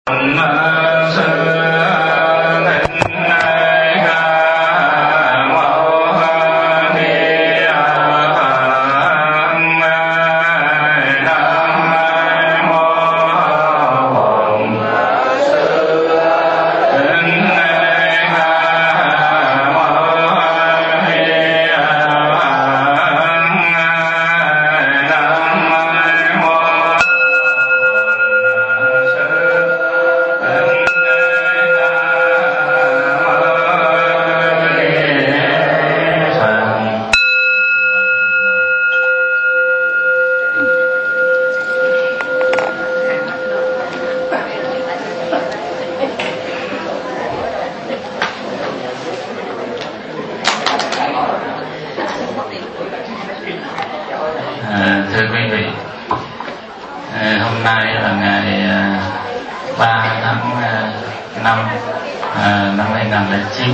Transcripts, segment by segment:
Thưa quý vị, hôm nay là ngày 3 tháng 5 năm 2009.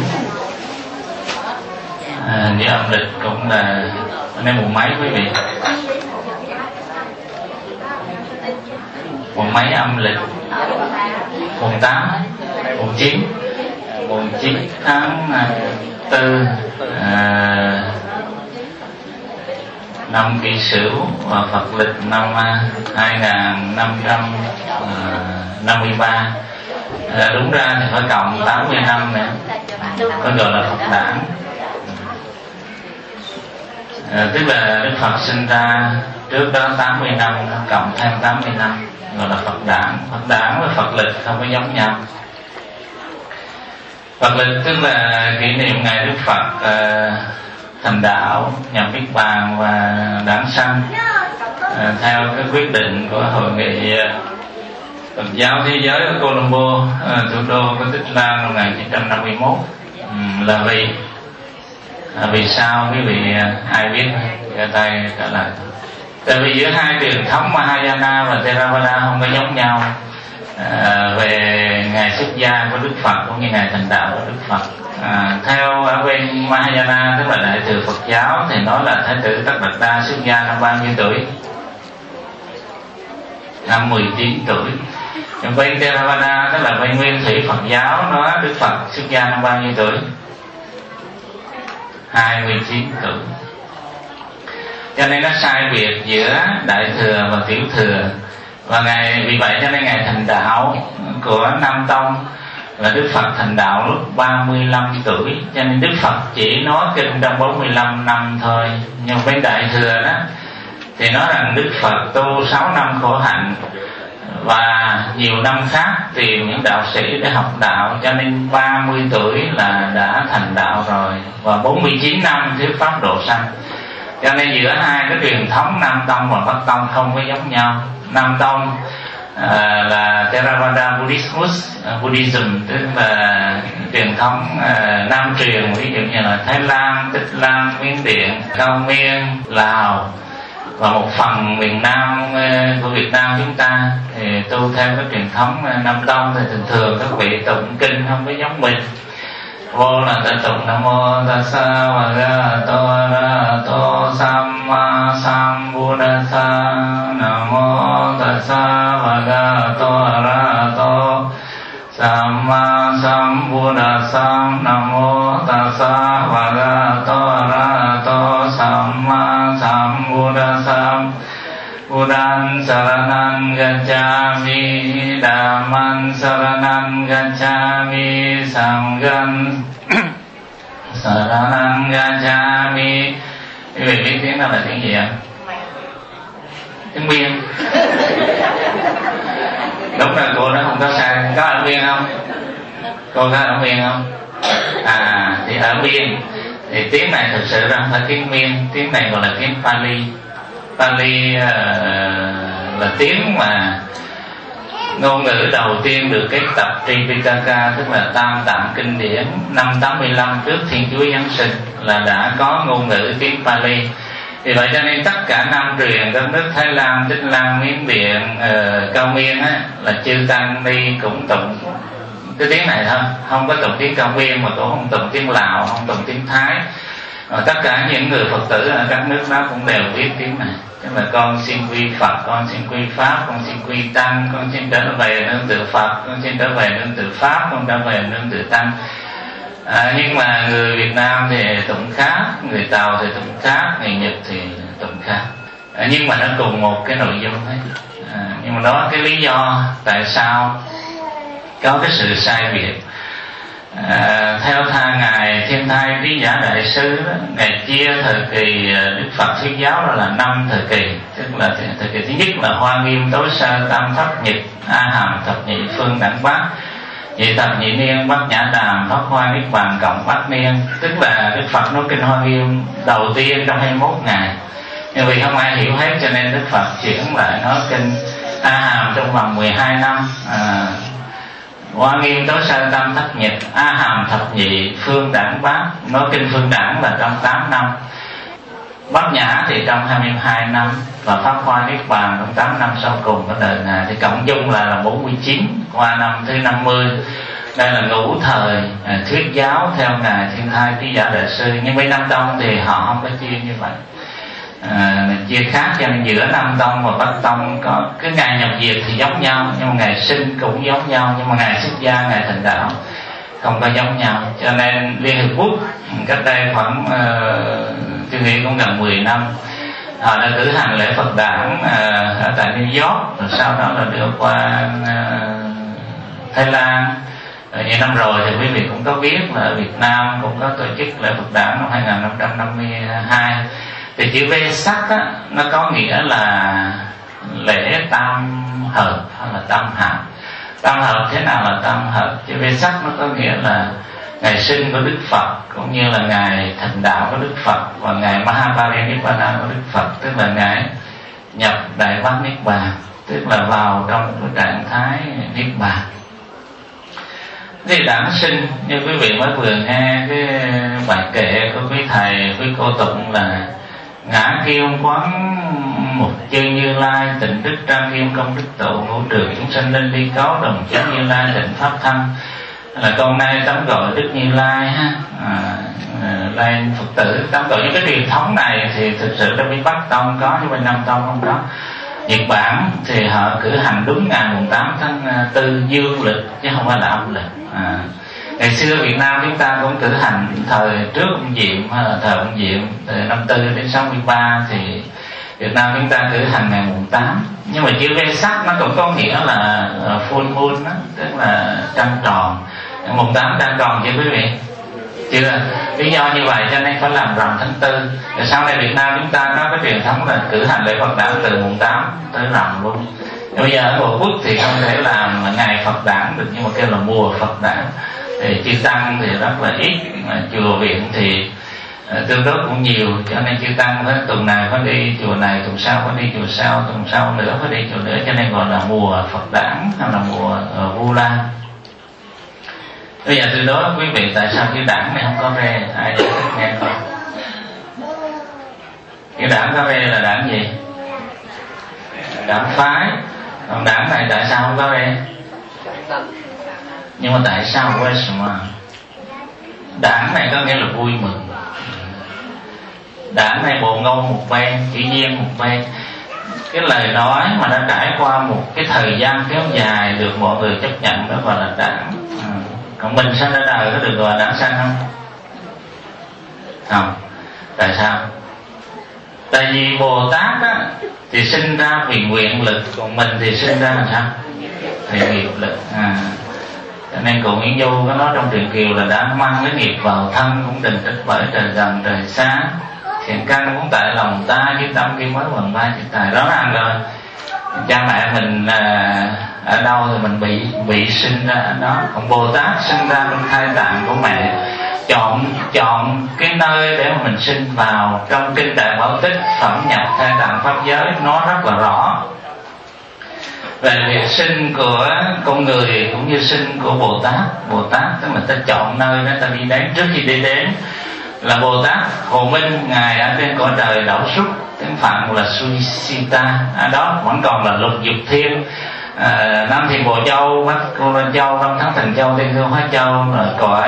Với âm lịch cũng là nên mùng mấy quý vị? Mùng mấy âm lịch? Mùng 8, mùng 9, mùng 9 tháng 4 năm Kỷ Sửu và Phật lịch năm 2553. Đúng ra thì phải cộng 80 năm nữa, có gọi là Phật đản. Tức là Đức Phật sinh ra trước đó 80 năm, cộng thêm 80 năm, gọi là Phật đản. Phật đản và Phật lịch không có giống nhau. Phật lịch tức là kỷ niệm ngày Đức Phật thành đạo, nhập Niết Bàn và đản sanh theo cái quyết định của hội nghị Phật giáo thế giới ở Colombo, thủ đô của Tích Lan năm 1951. Là vì sao quý vị ai biết? Giơ tay trả lời. Tại vì giữa hai truyền thống Mahayana và Theravada không có giống nhau về ngày xuất gia của Đức Phật cũng như ngày thành đạo của Đức Phật. Theo ở bên Mahayana, tức là Đại thừa Phật giáo, thì nói là Thái tử Tất Đạt Đa xuất gia năm bao nhiêu tuổi? Năm 19 tuổi. Bên Theravada, tức là bên Nguyên thủy Phật giáo, nói Đức Phật xuất gia năm bao nhiêu tuổi? 29 tuổi. Cho nên nó sai biệt giữa Đại thừa và Tiểu thừa. Và vì vậy cho nên ngày thành đạo của Nam Tông là Đức Phật thành đạo lúc 35 tuổi. Cho nên Đức Phật chỉ nói kinh trong 45 năm thôi. Nhưng bên Đại thừa đó thì nói rằng Đức Phật tu 6 năm khổ hạnh và nhiều năm khác tìm những đạo sĩ để học đạo. Cho nên 30 tuổi là đã thành đạo rồi, và 49 năm thuyết pháp độ sanh. Cho nên giữa hai cái truyền thống Nam Tông và Bắc Tông không có giống nhau. Nam Tông là Theravada Buddhism, tức là truyền thống Nam truyền, ví dụ như là Thái Lan, Tích Lan, Miến Điện, Cao Miên, Lào và một phần miền Nam của Việt Nam chúng ta thì tu theo cái truyền thống Nam Tông. Thì thường thường các vị tụng kinh không có giống mình. Vô là ta tụng Nam Mô Tassa Bhagavato Arahato Samma Sambuddhassa. Nam Mô Tassa Bhagavato Arahato Samma Sambuddhassa. Nam Mô Tassa Bhagavato Arahato Samma Sambuddhassa. Buddhaṃ saraṇaṃ gacchāmi, Dhammāṃ saraṇaṃ gacchāmi, Saṅghāṃ saraṇaṃ gacchāmi. Quý vị biết tiếng đó là tiếng gì ạ? Tiếng Miên. Đúng là cô đó không có sai. Có ở Miên không? Cô có ở Miên không? Thì ở Miên thì tiếng này thực sự ra không phải tiếng Miên. Tiếng này gọi là tiếng Pali. Pali là tiếng mà ngôn ngữ đầu tiên được kết tập Tripitaka, tức là Tam Tạng kinh điển. Năm 85 trước Thiên Chúa Giáng sinh là đã có ngôn ngữ tiếng Pali. Vì vậy cho nên tất cả Nam truyền các nước Thái Lan, Tích Lan, Miến Điện, Cao Miên á, là chư tăng đi cũng tụng cái tiếng này thôi, không có tụng tiếng Cao Miên, mà cũng không tụng tiếng Lào, không tụng tiếng Thái. Tất cả những người Phật tử ở các nước đó cũng đều biết tiếng này. tức là con xin quy Phật, con xin quy Pháp, con xin quy Tăng, con xin trở về nương tựa Phật, con xin trở về nương tựa Pháp, con trở về nương tựa Tăng. Nhưng mà người Việt Nam thì tụng khác, người Tàu thì tụng khác, người Nhật thì tụng khác, nhưng mà nó cùng một cái nội dung hết. Nhưng mà đó cái lý do tại sao có cái sự sai biệt. Theo ngài Thiên Thai Trí Giả Đại Sư đó, ngài chia thời kỳ Đức Phật thuyết giáo là 5 thời kỳ. Tức là thời kỳ thứ nhất là Hoa Nghiêm Tối Sơ Tam Thất Nhật A Hàm Thập Nhị Phương Đẳng Bát, Nhị Thập Nhị Niên Bát Nhã Đàm Pháp Hoa Niết Bàn Cộng Bát Niên. Tức là Đức Phật nói kinh Hoa Nghiêm đầu tiên trong 21 ngày, nhưng vì không ai hiểu hết cho nên Đức Phật chuyển lại nói kinh A Hàm trong vòng 12 năm. Hoa Nghiêm Tối Sơ Tam Thất Nhật A Hàm Thập Nhị Phương Đẳng Bát, nói kinh Phương Đẳng là trong 8 năm, Bát Nhã thì trong 22 năm, và Pháp Hoa Niết Bàn trong 8 năm sau cùng của đời Ngài, thì cộng chung là 49, qua năm thứ 50. Đây là ngũ thời thuyết giáo theo ngài Thiên Thai Trí Giả Đại Sư. Nhưng bên Nam Tông thì họ không có chia như vậy, chia khác, cho nên giữa Nam Tông và Bắc Tông có cái ngày nhập diệt thì giống nhau, nhưng mà ngày sinh cũng giống nhau, nhưng mà ngày xuất gia, ngày thành đạo không có giống nhau. Cho nên Liên Hiệp Quốc cách đây khoảng tôi nghĩ cũng gần 10 năm, họ đã cử hành lễ Phật đản ở tại New York, rồi sau đó là đưa qua Thái Lan. Như năm rồi thì quý vị cũng có biết là ở Việt Nam cũng có tổ chức lễ Phật đản năm 2552. Thì chữ Vesak á, nó có nghĩa là lễ tam hợp hay là tam hợp. Tam hợp thế nào là tam hợp? Chữ Vesak nó có nghĩa là ngày sinh của Đức Phật, cũng như là ngày thành đạo của Đức Phật, và ngày Mahaparinibbana của Đức Phật, tức là ngày nhập Đại Bát Niết Bàn, tức là vào trong một cái trạng thái Niết Bàn. Thì đản sinh như quý vị mới vừa nghe cái bài kệ của quý thầy, quý cô tụng là ngã kiêu quán một chư Như Lai, tịnh đức trang nghiêm công đức tụ, ngũ trường chúng sanh linh ly cấu, đồng chánh Như Lai định pháp thân. Là con nay tấm gọi Đức Như Lai ha, lên Phật tử tấm gọi. Những cái truyền thống này thì thực sự trong bên Bắc Tông có, nhưng bên Nam Tông không có. Nhật Bản thì họ cử hành đúng ngày mùng 8 tháng 4 dương lịch chứ không phải là âm lịch. Ngày xưa Việt Nam chúng ta cũng cử hành thời trước ông Diệm hay là thời ông Diệm từ năm 4 đến 63 thì Việt Nam chúng ta cử hành ngày mùng 8. Nhưng mà chữ Vesak nó cũng có nghĩa là full moon đó, tức là trăng tròn. Mùng 8 trăng tròn chưa quý vị? Chưa. Lý do như vậy cho nên phải làm rằm tháng 4. Rồi sau này Việt Nam chúng ta có cái truyền thống là cử hành lễ Phật đản từ mùng 8 tới rằm luôn. Bây giờ ở Bộ Quốc thì không thể làm ngày Phật đản được, nhưng mà kêu là mùa Phật đản. Thì chư tăng thì rất là ít, mà chùa viện thì tương đối cũng nhiều, cho nên chư tăng phải tuần này phải đi chùa này, tuần sau phải đi chùa sau, tuần sau nữa phải đi chùa nữa, cho nên gọi là mùa Phật đản hay là mùa Vu Lan. Bây giờ từ đó quý vị tại sao chữ đản này không có rê? Ai giải thích nghe không? Chữ đản có rê là đản gì? Đản phái. Còn đản này tại sao không có rê? Nhưng mà tại sao quên mà đản này có nghĩa là vui mừng. Đản này bồ ngôn một bên, chỉ nhiên một bên. Cái lời nói mà đã trải qua một cái thời gian kéo dài được mọi người chấp nhận, đó gọi là đản. Còn mình sanh ra đời có được gọi là đản sanh không? Không. Tại sao? Tại vì Bồ Tát á, thì sinh ra vì nguyện lực, còn mình thì sinh ra là sao? Vì nghiệp lực. Cho nên cụ Nguyễn Du có nói trong truyện Kiều là đã mang cái nghiệp vào thân, cũng đừng trách bởi trời gần trời xa. Thiện căn cũng tại lòng ta, chứ tâm kia mới bằng ba chữ tài. Rõ ràng rồi, cha mẹ mình ở đâu thì mình bị sinh ra ở đó. Còn Bồ Tát sinh ra trong thai tạng của mẹ, chọn cái nơi để mà mình sinh vào. Trong kinh Đại Bảo Tích phẩm nhập thai tạng pháp giới nó rất là rõ về việc sinh của con người cũng như sinh của Bồ Tát. Bồ Tát tức là ta chọn nơi để ta đi đến. Trước khi đi đến là Bồ Tát Hồ Minh, ngài ở trên cõi trời đảo Súc, tiếng Phạn là Suisita, đó vẫn còn là Lục Dục Thiên, Nam Thiền Bồ Châu, Bắc Cô Lan Châu, Đông Thắng Thần Châu, Tiên Hương Hóa Châu, rồi cõi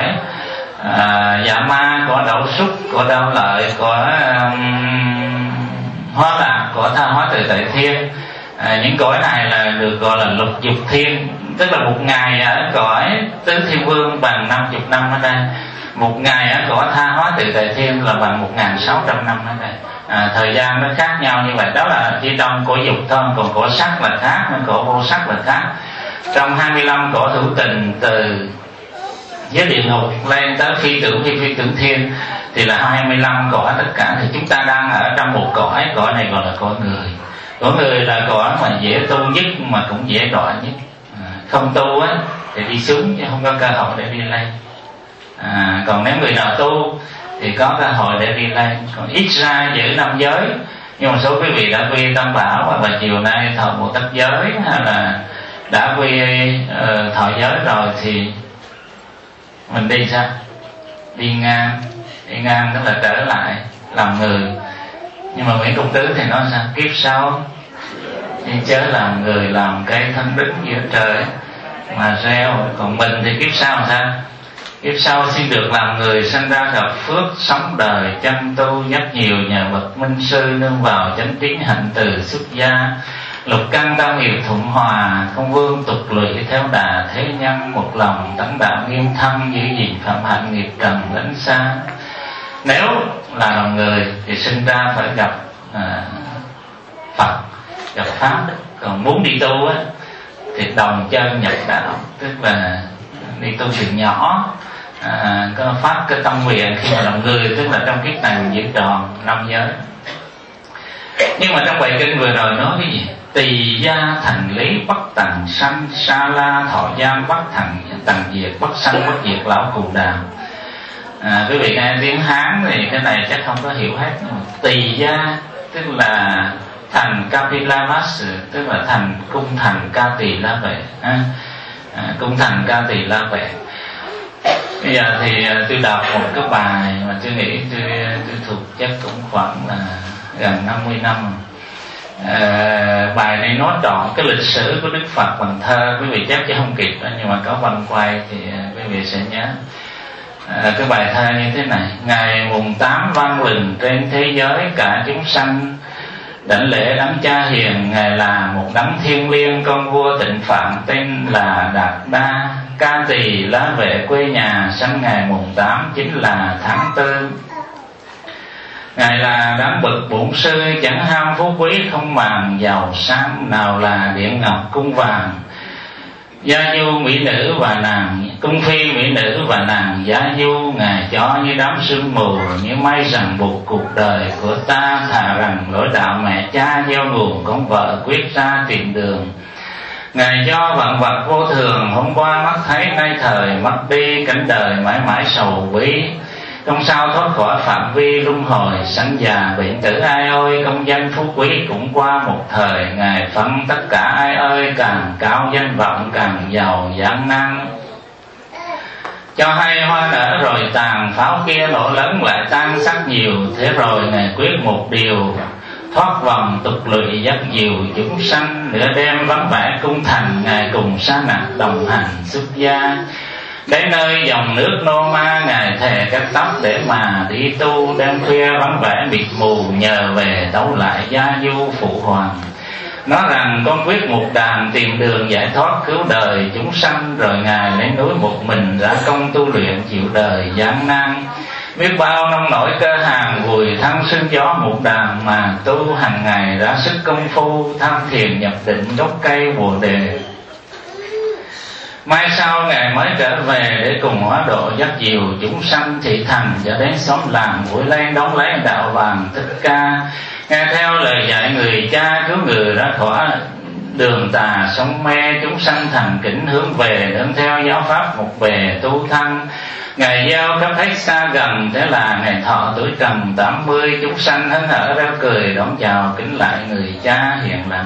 Dạ Ma, cõi đảo Súc, cõi Đao Lợi, cõi Hóa Lạc, của tha hóa tự tại thiên. Những cõi này là được gọi là lục dục thiên, tức là một ngày ở cõi tứ thiên vương bằng 50 năm ở đây, một ngày ở cõi tha hóa tự tại thiên là bằng 1600 năm ở đây. Thời gian nó khác nhau như vậy. Đó là chỉ trong cõi dục thôi, còn cõi sắc là khác, nên cõi vô sắc là khác. Trong 25 cõi hữu tình, từ giới địa ngục lên tới phi tưởng thiên thì là 25 cõi tất cả. Thì chúng ta đang ở trong một cõi này gọi là cõi người. Cõi người là cõi mà dễ tu nhất mà cũng dễ đọa nhất. Không tu á thì đi xuống chứ không có cơ hội để đi lên. Còn nếu người nào tu thì có cơ hội để đi lên. Còn ít ra giữ 5 giới. Nhưng mà số quý vị đã quy Tam Bảo hoặc là chiều nay thọ Bồ Tát giới, hay là đã quy thọ giới rồi thì mình đi sao? Đi ngang tức là trở lại làm người. Nhưng mà Nguyễn Công Tứ thì nói sao? Kiếp sau nhưng chớ làm người, làm cây thân đứng giữa trời mà reo. Còn mình thì kiếp sau làm sao? Kiếp sau xin được làm người, sanh ra gặp phước, sống đời chăm tu nhắc nhiều, nhờ bậc minh sư nương vào chánh tín hạnh từ xuất gia. Lục căn tam nghiệp thuận hòa, không vương tục lụy theo đà thế nhân, một lòng tấn đạo nghiêm thân, giữ gìn phạm hạnh nghiệp trần đánh xa. Nếu là lòng người thì sinh ra phải gặp Phật, gặp Pháp. Còn muốn đi tu á thì đồng chân nhập đạo, tức là đi tu từ nhỏ. Có phát cái tâm nguyện khi mà làm người, tức là trong kiếp này mình giữ tròn 5 giới. Nhưng mà trong bài kinh vừa rồi nói cái gì? Tỳ gia thành lý bất tần sanh, sa la thọ giam bất tần diệt, bất sanh bất diệt lão cù đàm. Quý vị nghe tiếng Hán thì cái này chắc không có hiểu hết. Tỳ gia tức là thành Kapilavastu, tức là thành cung thành Ca Tỳ La Vệ. Cung thành Ca Tỳ La Vệ. Bây giờ thì tôi đọc một cái bài mà tôi nghĩ tôi thuộc chắc cũng khoảng là gần 50 năm. Bài này nói trọn cái lịch sử của Đức Phật bằng thơ. Quý vị chắc chứ không kịp đó, nhưng mà có văn quay thì quý vị sẽ nhớ. Cái bài thơ như thế này: ngày mùng 8 vang lừng trên thế giới cả chúng sanh, đảnh lễ đấng cha hiền. Ngài là một đấng thiêng liêng, con vua Tịnh Phạn tên là Đạt Đa. Ca Tỳ La Vệ quê nhà, sinh ngày mùng 8 chính là tháng 4. Ngài là đấng bậc bổn sư, chẳng ham phú quý, không màng giàu sang. Nào là điện ngọc cung vàng, gia du mỹ nữ và nàng cung phi mỹ nữ và nàng gia du. Ngài cho như đám sương mù, như mây ràng buộc cuộc đời của ta. Thà rằng lỗi đạo mẹ cha gieo nguồn, con vợ quyết ra tìm đường. Ngài cho vạn vật vô thường, hôm qua mắt thấy nay thời mất đi. Cảnh đời mãi mãi sầu bí, không sao thoát khỏi phạm vi luân hồi. Sanh già bệnh tử ai ơi, công danh phú quý cũng qua một thời. Ngài phân tất cả ai ơi, càng cao danh vọng càng giàu gian nan. Cho hay hoa nở rồi tàn, pháo kia nổ lớn lại tan sắc nhiều. Thế rồi Ngài quyết một điều, thoát vòng tục lụy dắt dìu chúng sanh. Nửa đêm vắng vẻ cung thành, Ngài cùng sa nặc đồng hành xuất gia. Đến nơi dòng nước Nô Ma, Ngài thề cắt tóc để mà đi tu. Đêm khuya vắng vẻ mịt mù, nhờ về tấu lại gia du phụ hoàng. Nói rằng con quyết một đàn, tìm đường giải thoát cứu đời chúng sanh. Rồi Ngài lên núi một mình, ra công tu luyện chịu đời gian nan. Biết bao nông nổi cơ hàng, vùi thân sương gió một đàn. Mà tu hàng ngày ra sức công phu, tham thiền nhập định đốt cây bồ đề. Mai sau Ngài mới trở về để cùng hóa độ dắt dìu chúng sanh thị thành. Cho đến xóm làng vui lên đón lấy đạo vàng Thích Ca. Nghe theo lời dạy người cha, cứu người ra khỏi đường tà sông me. Chúng sanh thành kính hướng về, đương theo giáo pháp một bề tu thân. Ngài giao khắp hết xa gần, thế là Ngài thọ tuổi trần 80. Chúng sanh hớn hở reo cười đón chào, kính lại người cha hiền lành.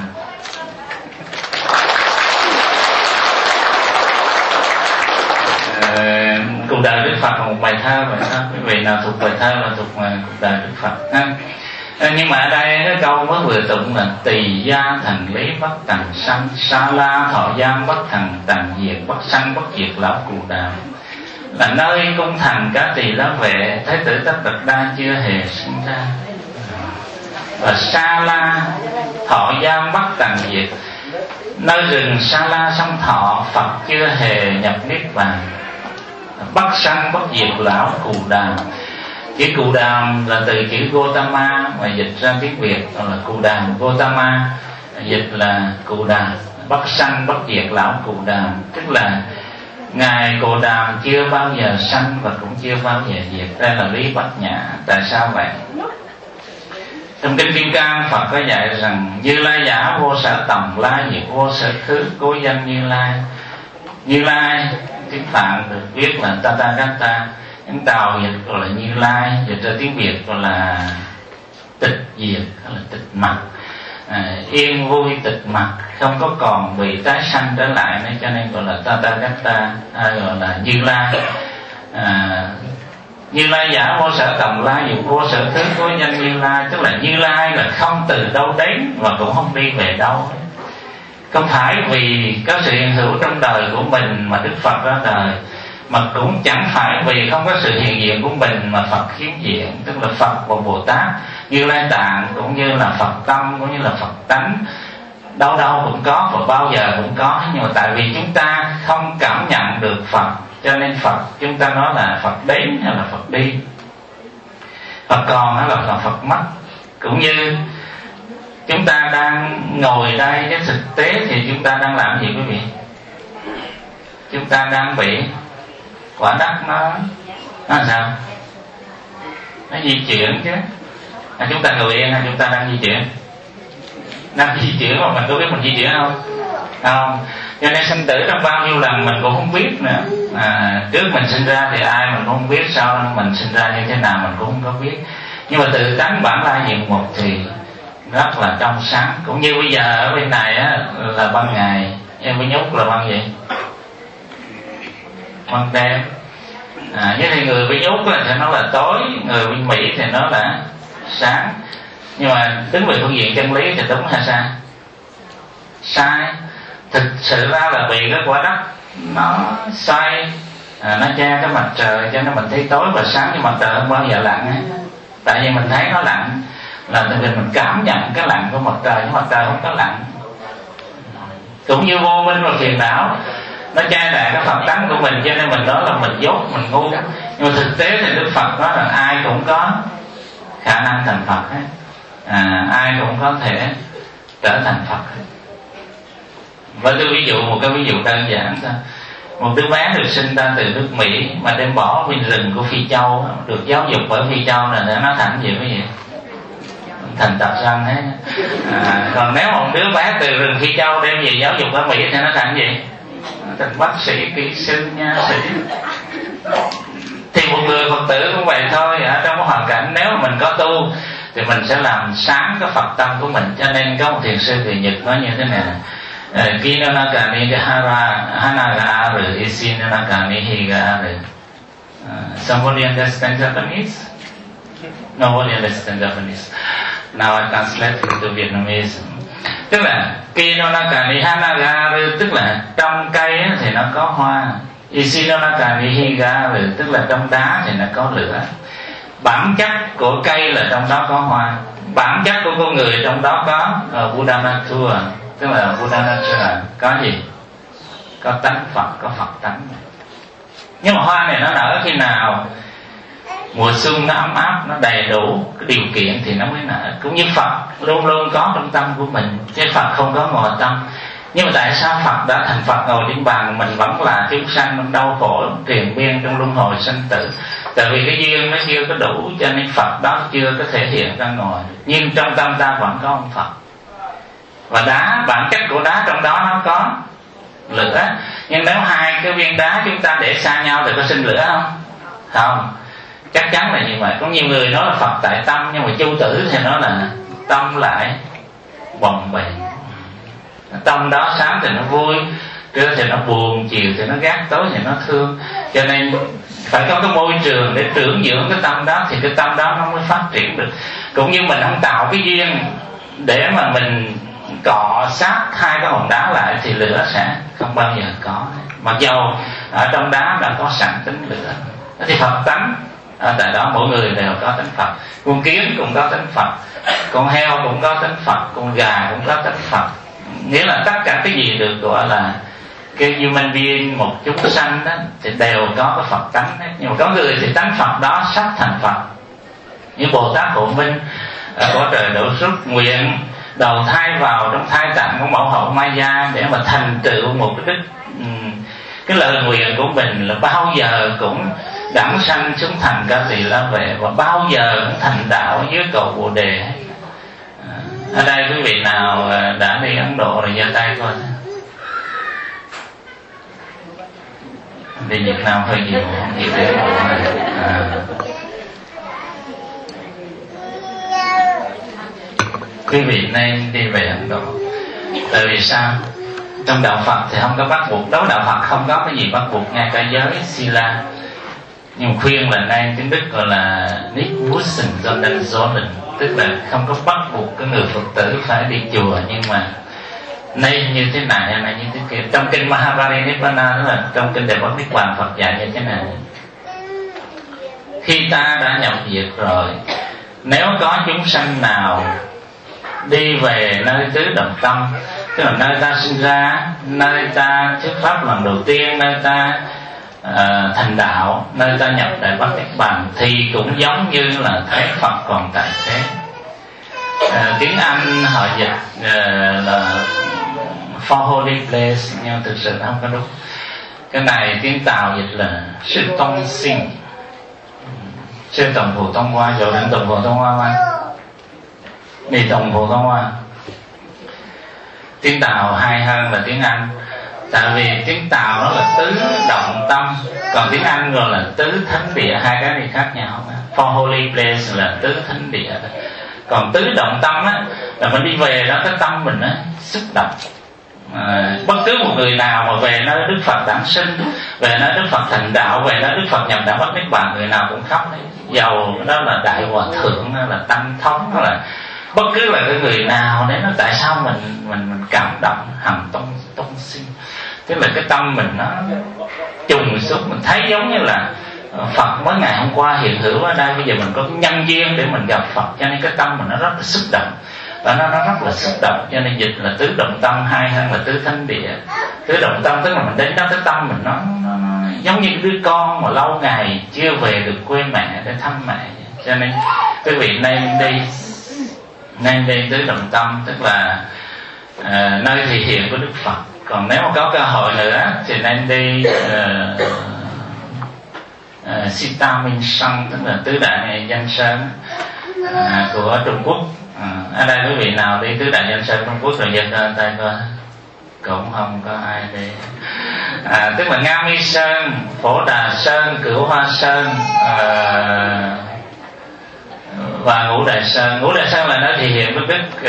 Cuộc đời Đức Phật là một bài thơ vậy đó. Quý vị nào thuộc bài thơ là thuộc cuộc đời Đức Phật ha. Nhưng mà ở đây cái câu mới vừa tụng là tỳ gia thành lý bất tần sanh, sa la thọ giam bất tần diệt, bất sanh bất diệt lão cù đàm. Là nơi cung thành Ca Tỳ La Vệ, Thái tử Tất Đạt Đa chưa hề sinh ra. và Sa La thọ giam bất tận diệt. Nơi rừng Sa La sông Thọ, Phật chưa hề nhập niết bàn. Bất sanh bất diệt lão Cù Đàm. Chữ Cù Đàm là từ chữ Gotama mà dịch ra tiếng Việt là Cù Đàm. Gotama dịch là Cù Đàm. Bất sanh bất diệt lão Cù Đàm, tức là ngài Cù Đàm chưa bao giờ sanh và cũng chưa bao giờ diệt. Đây là lý bát nhã. Tại sao vậy? Trong kinh Kim Cang, Phật có dạy rằng Như Lai giả vô sở tầm, lai diệt vô sở khứ, cố danh Như Lai. Như Lai tiếng Phạn được viết là Tathagata, những tàu dịch gọi là Như Lai, dịch ra tiếng Việt gọi là tịch diệt, là tịch mặt, yên vui tịch mặt, không có còn bị tái sanh trở lại nữa, cho nên gọi là Tathagata, gọi là Như Lai. Như Lai giả vô sở tầm, lai diệt vô sở khứ, cố danh Như Lai, tức là Như Lai là không từ đâu đến và cũng không đi về đâu. Không phải vì có sự hiện hữu trong đời của mình mà Đức Phật ra đời, mà cũng chẳng phải vì không có sự hiện diện của mình mà Phật khiếm diện. Tức là Phật và Bồ Tát, Như Lai Tạng cũng như là Phật tâm, cũng như là Phật tánh, đâu đâu cũng có và bao giờ cũng có. Nhưng mà tại vì chúng ta không cảm nhận được Phật, cho nên Phật chúng ta nói là Phật đến hay là Phật đi, Phật còn hay là Phật mất. Cũng như chúng ta đang ngồi đây, cái thực tế thì chúng ta đang làm gì quý vị? Chúng ta đang bị quả đất nó sao? Nó di chuyển chứ. Chúng ta ngồi yên hay chúng ta đang di chuyển? Đang di chuyển mà mình có biết mình di chuyển không? Không. Cho nên sinh tử trong bao nhiêu lần mình cũng không biết nữa. Trước mình sinh ra thì ai mình cũng không biết, sau mình sinh ra như thế nào mình cũng không có biết. Nhưng mà tự tánh bản lai diện mục thì rất là trong sáng. Cũng như bây giờ ở bên này á, là ban ngày, em với Nhúc là ban gì? Ban đêm. Với thì người với Nhúc là sẽ nói là tối, người bên Mỹ thì nói là sáng. Nhưng mà đứng về phương diện chân lý thì đúng hay sai? Sai. Thực sự ra là vì cái quả đất nó xoay, nó che cái mặt trời cho nên mình thấy tối và sáng, nhưng mặt trời không bao giờ lặn ấy. Tại vì mình thấy nó lặn là tại vì mình cảm nhận cái lạnh của mặt trời, nhưng mặt trời không có lạnh. Cũng như vô minh và phiền não nó che đậy cái Phật tánh của mình, cho nên mình nói là mình dốt, mình ngu. Nhưng mà thực tế thì Đức Phật nói là ai cũng có khả năng thành Phật hết. Ai cũng có thể trở thành Phật hết. Và tôi ví dụ một cái ví dụ đơn giản thôi. Một đứa bé được sinh ra từ nước Mỹ mà đem bỏ bên rừng của Phi Châu, được giáo dục ở Phi Châu là để nó thành gì quý vị? Thành tập răng hết. Còn nếu một đứa bé từ rừng Phi Châu đem về giáo dục ở Mỹ thì nó thành gì? Nó thành bác sĩ, kỹ sư, nha sĩ. Thì một người Phật tử cũng vậy thôi. Ở trong cái hoàn cảnh nếu mình có tu thì mình sẽ làm sáng cái Phật tâm của mình. Cho nên có một thiền sư người Nhật nói như thế này: Kinonakani Hanagaru Isinonakani Higaru. Somebody understand Japanese? Nobody understands Japanese. Now I translate into Vietnamese. Tức là Kinonakani Hanagaru, tức là trong cây thì nó có hoa. Isinonakani Higaru, tức là trong đá thì nó có lửa. Bản chất của cây là trong đó có hoa. Bản chất của con người trong đó có Buddha Nature, tức là Buddha Nature có gì? Có tánh Phật, có Phật tánh. Nhưng mà hoa này nó nở khi nào? Mùa xuân nó ấm áp, nó đầy đủ cái điều kiện thì nó mới nở. Cũng như Phật luôn luôn có trong tâm của mình, chứ Phật không có ngồi tâm. Nhưng mà tại sao Phật đã thành Phật ngồi trên bàn, mình vẫn là chúng sanh trong đau khổ triền miên trong luân hồi sanh tử? Tại vì cái duyên nó chưa có đủ, cho nên Phật đó chưa có thể hiện ra ngoài. Nhưng trong tâm ta vẫn có ông Phật. Và đá, bản chất của đá trong đó nó có lửa. Nhưng nếu hai cái viên đá chúng ta để xa nhau thì có sinh lửa không? Không. Chắc chắn là như vậy. Có nhiều người nói là Phật tại tâm, nhưng mà Chu Tử thì nói là tâm lại bồng bềnh. Tâm đó sáng thì nó vui, trưa thì nó buồn, chiều thì nó ghét, tối thì nó thương. Cho nên phải có cái môi trường để trưởng dưỡng cái tâm đó thì cái tâm đó nó mới phát triển được. Cũng như mình không tạo cái duyên để mà mình cọ sát hai cái hòn đá lại thì lửa sẽ không bao giờ có. Mặc dầu ở trong đá đã có sẵn tính lửa. Thì Phật tánh Ở tại đó mỗi người đều có tánh Phật. Con kiến cũng có tánh Phật, con heo cũng có tánh Phật, con gà cũng có tánh Phật. Nghĩa là tất cả cái gì được gọi là cái human being, một chúng sanh đó, thì đều có cái Phật tánh đấy. Nhưng mà có người thì tánh Phật đó sắp thành Phật, như Bồ Tát Hộ Minh có trời độ xuất nguyện đầu thai vào trong thai tạng của mẫu hậu Maya để mà thành tựu một cái lời nguyện của mình là bao giờ cũng đẳng sanh xuống thành Ca Tỳ La Vệ, và bao giờ cũng thành đạo dưới cầu Bồ Đề. Ở đây quý vị nào đã đi Ấn Độ rồi giơ tay coi. Đi Việt Nam hơi nhiều, không nhiều để quý vị nên đi về Ấn Độ. Tại vì sao? Trong đạo Phật thì không có bắt buộc. Đối với đạo Phật không có cái gì bắt buộc, ngay cả giới Sila. Nhưng khuyên là nên tiếng Đức gọi là Nicht müssen sondern sollen, tức là không có bắt buộc cái người Phật tử phải đi chùa, nhưng mà nên như thế này hay như thế kia. Trong kinh Mahabharata, đó là trong kinh Đại Bát Niết Bàn, Phật dạy như thế này: khi ta đã nhập diệt rồi, nếu có chúng sanh nào đi về nơi tứ động tâm, tức là nơi ta sinh ra, nơi ta thuyết pháp lần đầu tiên, nơi ta thành đạo, nơi ta nhập Đại Bát Niết Bàn, thì cũng giống như là thấy Phật còn tại thế. Tiếng Anh họ dịch là For Holy Place, nhưng thực sự không có đúng. Cái này tiếng Tàu dịch là Sư Tông Sinh, Sư Tổng Phù Tông Hoa, rồi đến Tổng Phù Tông Hoa mà đi Tổng Phù Tông Hoa. Tiếng Tàu hay hơn là tiếng Anh, tại vì tiếng Tàu nó là tứ động tâm, còn tiếng Anh rồi là tứ thánh địa, hai cái này khác nhau. For Holy Place là tứ thánh địa, còn tứ động tâm á là mình đi về đó, cái tâm mình á xúc động. Bất cứ một người nào mà về nơi Đức Phật đản sinh, về nơi Đức Phật thành đạo, về nơi Đức Phật nhập Đại Bát Niết Bàn, người nào cũng khóc đấy. Dầu đó là đại hòa thượng, là tăng thống, là bất cứ là cái người nào đấy, nó tại sao mình cảm động hằng tông sinh, tức là cái tâm mình nó trùng xuống, mình thấy giống như là Phật mới ngày hôm qua hiện hữu ở đây, bây giờ mình có nhân duyên để mình gặp Phật, cho nên cái tâm mình nó rất là xúc động, và nó rất là xúc động, cho nên dịch là tứ động tâm, hay hơn là tứ thánh địa. Tứ động tâm tức là mình đến đó, cái tâm mình nó giống như đứa con mà lâu ngày chưa về được quê mẹ để thăm mẹ, cho nên quý vị nên đi tứ động tâm, tức là nơi thị hiện của Đức Phật. Còn nếu mà có cơ hội nữa thì nên đi Sita Minh Sông, tức là tứ đại danh sơn của Trung Quốc. Ở đây quý vị nào đi tứ đại danh sơn Trung Quốc rồi giơ tay coi. Cũng không có ai đi. Tức là Nga Mi Sơn, Phổ Đà Sơn, Cửu Hoa Sơn và Ngũ Đại Sơn. Ngũ Đại Sơn là nó thể hiện với Đức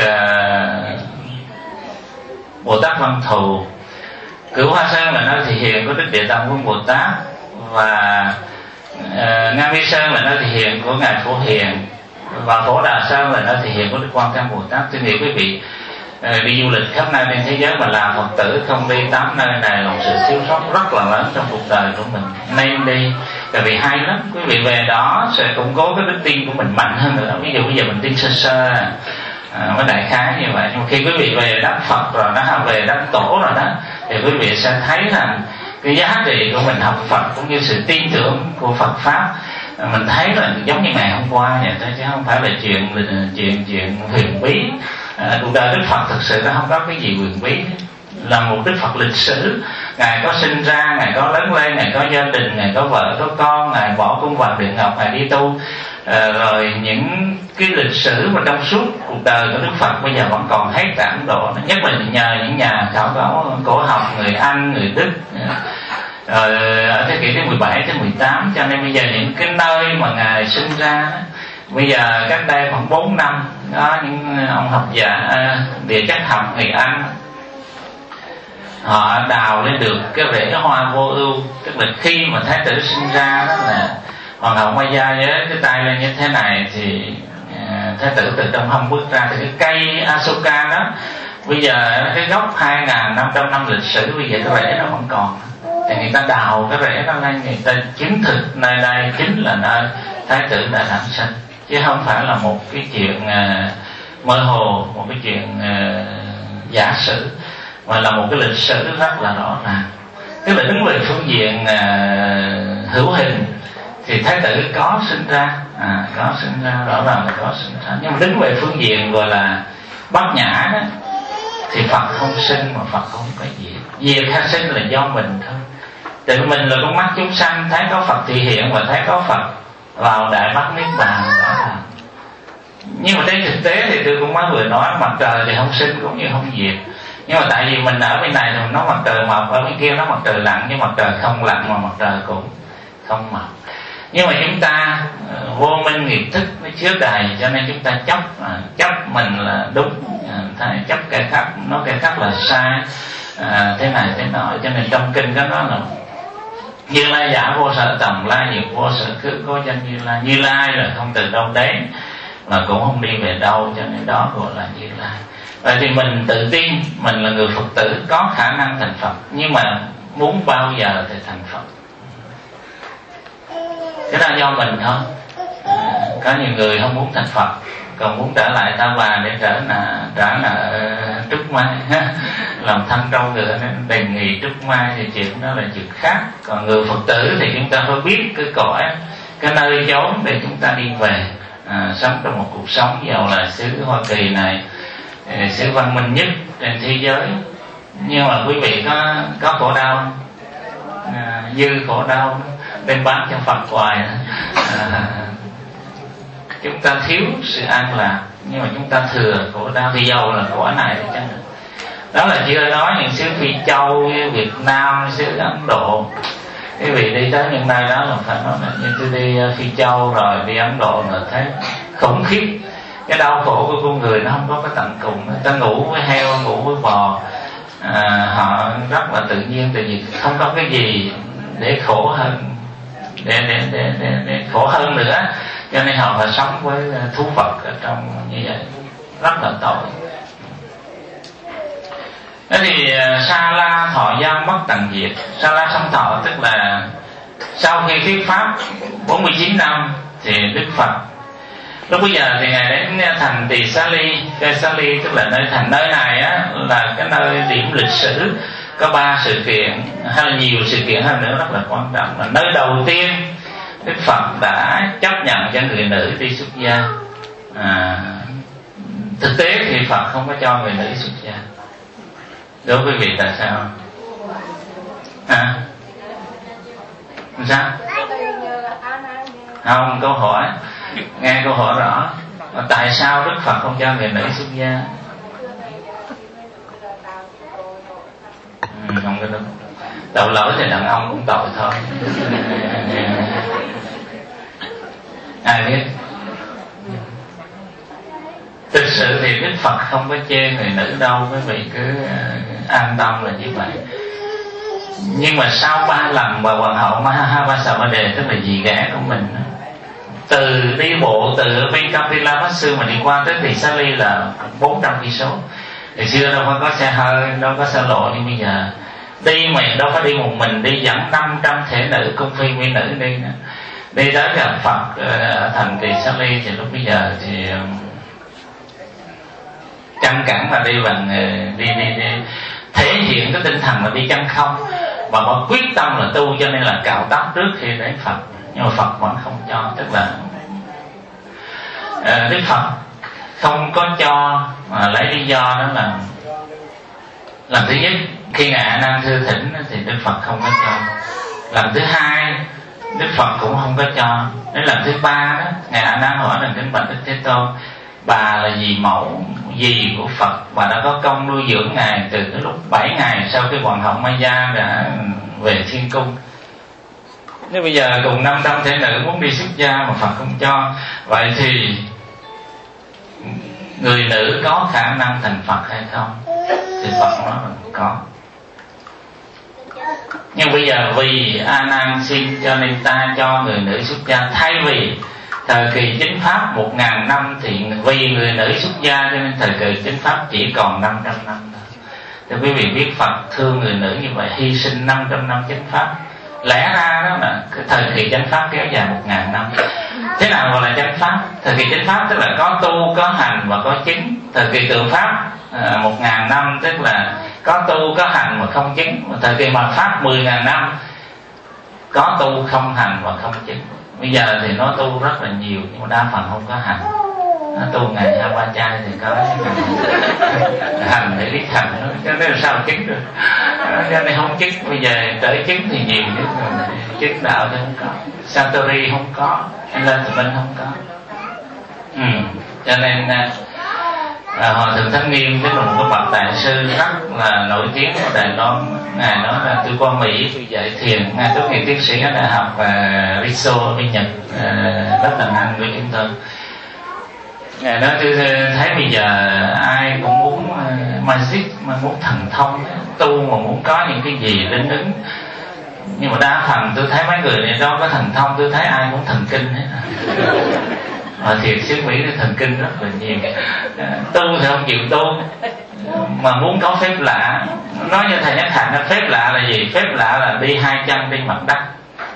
Bồ Tát Văn Thù. Cửu Hoa Sơn là nó thể hiện của Đức Địa Tạng Vương Bồ Tát, và Nga Mi Sơn là nó thể hiện của ngài Phổ Hiền, và Phổ Đà Sơn là nó thể hiện của Đức Quan Thế Bồ Tát. Tôi nghĩ quý vị đi du lịch khắp nơi trên thế giới mà làm Phật tử không đi 8 nơi này là một sự thiếu sót rất là lớn trong cuộc đời của mình. Nên đi, tại vì hay lắm, quý vị về đó sẽ củng cố cái đức tin của mình mạnh hơn nữa. Ví dụ bây giờ mình tin sơ với đại khái như vậy, nhưng mà khi quý vị về đất Phật rồi đó, về đất tổ rồi đó, thì quý vị sẽ thấy rằng cái giá trị của mình học Phật cũng như sự tin tưởng của Phật pháp, mình thấy là giống như ngày hôm qua vậy thôi, chứ không phải là chuyện huyền bí. Cuộc đời Đức Phật thực sự nó không có cái gì huyền bí, là một Đức Phật lịch sử. Ngài có sinh ra, ngài có lớn lên, ngài có gia đình, ngài có vợ có con, ngài bỏ cung vàng điện ngọc, ngài đi tu. Rồi những cái lịch sử mà trong suốt cuộc đời của Đức Phật bây giờ vẫn còn hết tại Ấn Độ, nhất là nhờ những nhà khảo cổ cổ học người Anh, người Đức ở thế kỷ thứ 17 tới 18. Cho nên bây giờ những cái nơi mà ngài sinh ra, bây giờ cách đây khoảng 4 năm đó, những ông học giả địa chất học người Anh họ đào lên được cái rễ hoa vô ưu, tức là khi mà thái tử sinh ra đó là hoàng hậu Maya với cái tay lên như thế này, thì thái tử từ trong hông bước ra, thì cái cây Asoka đó bây giờ cái gốc 2.500 năm lịch sử, bây giờ cái rễ nó vẫn còn. Thì người ta đào cái rễ đó lên, người ta chứng thực nơi đây chính là nơi thái tử đã đản sinh, chứ không phải là một cái chuyện mơ hồ, một cái chuyện giả sử, mà là một cái lịch sử rất là rõ ràng. Tức là đứng về phương diện hữu hình thì thái tử có sinh ra, có sinh ra, rõ ràng là có sinh ra. Nhưng mà đứng về phương diện gọi là bát nhã đó thì Phật không sinh mà Phật không có diệt. Diệt hay sinh là do mình thôi. Tại vì mình là con mắt chúng sanh, thấy có Phật thì hiện và thấy có Phật vào đại bát niết bàn đó là. Nhưng mà trên thực tế thì tôi cũng mới vừa nói mặt trời thì không sinh cũng như không diệt. Nhưng mà tại vì mình ở bên này thì nó mặt trời mọc, ở bên kia nó mặt trời lặn, nhưng mặt trời không lặn mà mặt trời cũng không mọc. Nhưng mà chúng ta vô minh nghiệp thức nó chứa đầy, cho nên chúng ta chấp mình là đúng, chấp cái khác, nói cái khác là sai, thế này thế nọ. Cho nên trong kinh có nói là Như Lai giả vô sở tầm lai, diệt vô sở khứ, có danh Như Lai. Như Lai là không từ đâu đến mà cũng không đi về đâu, cho nên đó gọi là Như Lai. Vậy thì mình tự tin mình là người Phật tử có khả năng thành Phật, nhưng mà muốn bao giờ thì thành Phật, cái đó do mình thôi. Có nhiều người không muốn thành Phật, còn muốn trở lại Ta Bà để trả nợ trúc mai, làm thân trâu ngựa nên đề nghị trúc mai, thì chuyện đó là chuyện khác. Còn người Phật tử thì chúng ta phải biết cái cõi, cái nơi chốn để chúng ta đi về, sống trong một cuộc sống giàu là xứ Hoa Kỳ này, xứ văn minh nhất trên thế giới. Nhưng mà quý vị có khổ đau, dư khổ đau đem bán cho Phật hoài. Chúng ta thiếu sự an lạc, nhưng mà chúng ta thừa khổ đau, thì giàu là cõi này chứ. Đó là chưa nói những xứ Phi Châu, Việt Nam, xứ Ấn Độ. Quý vị đi tới những nơi đó là phải nói là như tôi đi Phi Châu rồi đi Ấn Độ là thấy khủng khiếp. Cái đau khổ của con người nó không có cái tận cùng. Người ta ngủ với heo, ngủ với bò, họ rất là tự nhiên, tại vì không có cái gì để khổ hơn, để khổ hơn nữa, cho nên họ phải sống với thú vật ở trong như vậy, rất là tội. Thế thì Sa La thọ gian mất tận diệt. Sa La song thọ tức là sau khi thuyết pháp 49 năm thì Đức Phật lúc bây giờ thì ngài đến thành Tỳ Xá Ly. Cái Xá Ly tức là nơi thành, nơi này á là cái nơi điểm lịch sử, có 3 sự kiện hay là nhiều sự kiện hơn nữa rất là quan trọng. Là nơi đầu tiên Đức Phật đã chấp nhận cho người nữ đi xuất gia. Thực tế thì Phật không có cho người nữ xuất gia. Đối với quý vị tại sao? Sao? Không, câu hỏi, nghe câu hỏi rõ. Tại sao Đức Phật không cho người nữ xuất gia? Không có đúng. Tội lỗi thì đàn ông cũng tội thôi. Ai biết? Thực sự thì Đức Phật không có chê người nữ đâu, quý vị cứ an tâm là như vậy. Nhưng mà sau 3 lần bà hoàng hậu Mahavajra tức là dì ghẻ của mình, từ đi bộ từ bên Kapilavatthu mà đi qua tới Tỳ Xá Ly là 400 cây số. Ngày xưa đâu có xe hơi, đâu có xe lộ như bây giờ. Đi mà đâu có đi một mình, đi dẫn 500 thể nữ, cung phi mỹ nữ đi nữa. Đi tới gặp Phật ở thành Tỳ Xá Ly thì lúc bây giờ thì căng cẳng mà đi bằng đi thể hiện cái tinh thần là đi chân không, và họ quyết tâm là tu, cho nên là cạo tóc trước khi đến Phật. Nhưng mà Phật vẫn không cho, tức là Đức Phật không có cho mà lấy lý do đó là lần thứ nhất khi ngài A Nan thư thỉnh thì Đức Phật không có cho. Lần thứ hai Đức Phật cũng không có cho. Đến lần thứ ba đó ngài A Nan hỏi là kính bạch Đức Thế Tôn, bà là dì mẫu dì của Phật, bà đã có công nuôi dưỡng ngài từ cái lúc 7 ngày sau khi hoàng hậu Maya đã về thiên cung. Nếu bây giờ cùng 500 thể nữ muốn đi xuất gia mà Phật không cho, vậy thì người nữ có khả năng thành Phật hay không? Thì Phật nói là có. Nhưng bây giờ vì A Nan xin cho nên ta cho người nữ xuất gia, thay vì thời kỳ chính pháp 1000 năm thì vì người nữ xuất gia cho nên thời kỳ chính pháp chỉ còn 500 năm thôi. Thì quý vị biết Phật thương người nữ như vậy, hy sinh 500 năm chính pháp. Lẽ ra đó là cái thời kỳ chánh pháp kéo dài 1000 năm. Thế nào gọi là chánh pháp? Thời kỳ chánh pháp tức là có tu, có hành và có chứng. Thời kỳ tượng pháp 1.000 năm tức là có tu, có hành mà không chứng. Thời kỳ mạt pháp 10.000 năm có tu, không hành và không chứng. Bây giờ thì nó tu rất là nhiều nhưng mà đa phần không có hành. Nó tu ngày 2-3 chai thì có hành để biết hành, cho nên là sao chứng được. Cho nên không chứng. Bây giờ tới chứng thì nhiều nhất rồi. Chứng đạo thì không có, Satori không có, Enlightenment không có. Cho nên Hòa thượng Thanh Nghiêm tức là một cái bậc đại sư rất là nổi tiếng ở Đài Loan. Ngài nói là tôi qua Mỹ tôi dạy thiền, ngài tốt nghiệp tiến sĩ ở đại học Riso ở bên Nhật, rất là năng với chúng tôi. Ngài nói tôi thấy bây giờ ai cũng muốn magic, mà muốn thần thông, tu mà muốn có những cái gì linh ứng. Nhưng mà đa phần tôi thấy mấy người này đâu có thần thông, tôi thấy ai cũng thần kinh hết. Mà thiệt xứ Mỹ thì thần kinh rất là nhiều. Tu thì không chịu tu, mà muốn có phép lạ. Nói như thầy Nhất Hạnh, phép lạ là gì? Phép lạ là đi 2 chân trên mặt đất.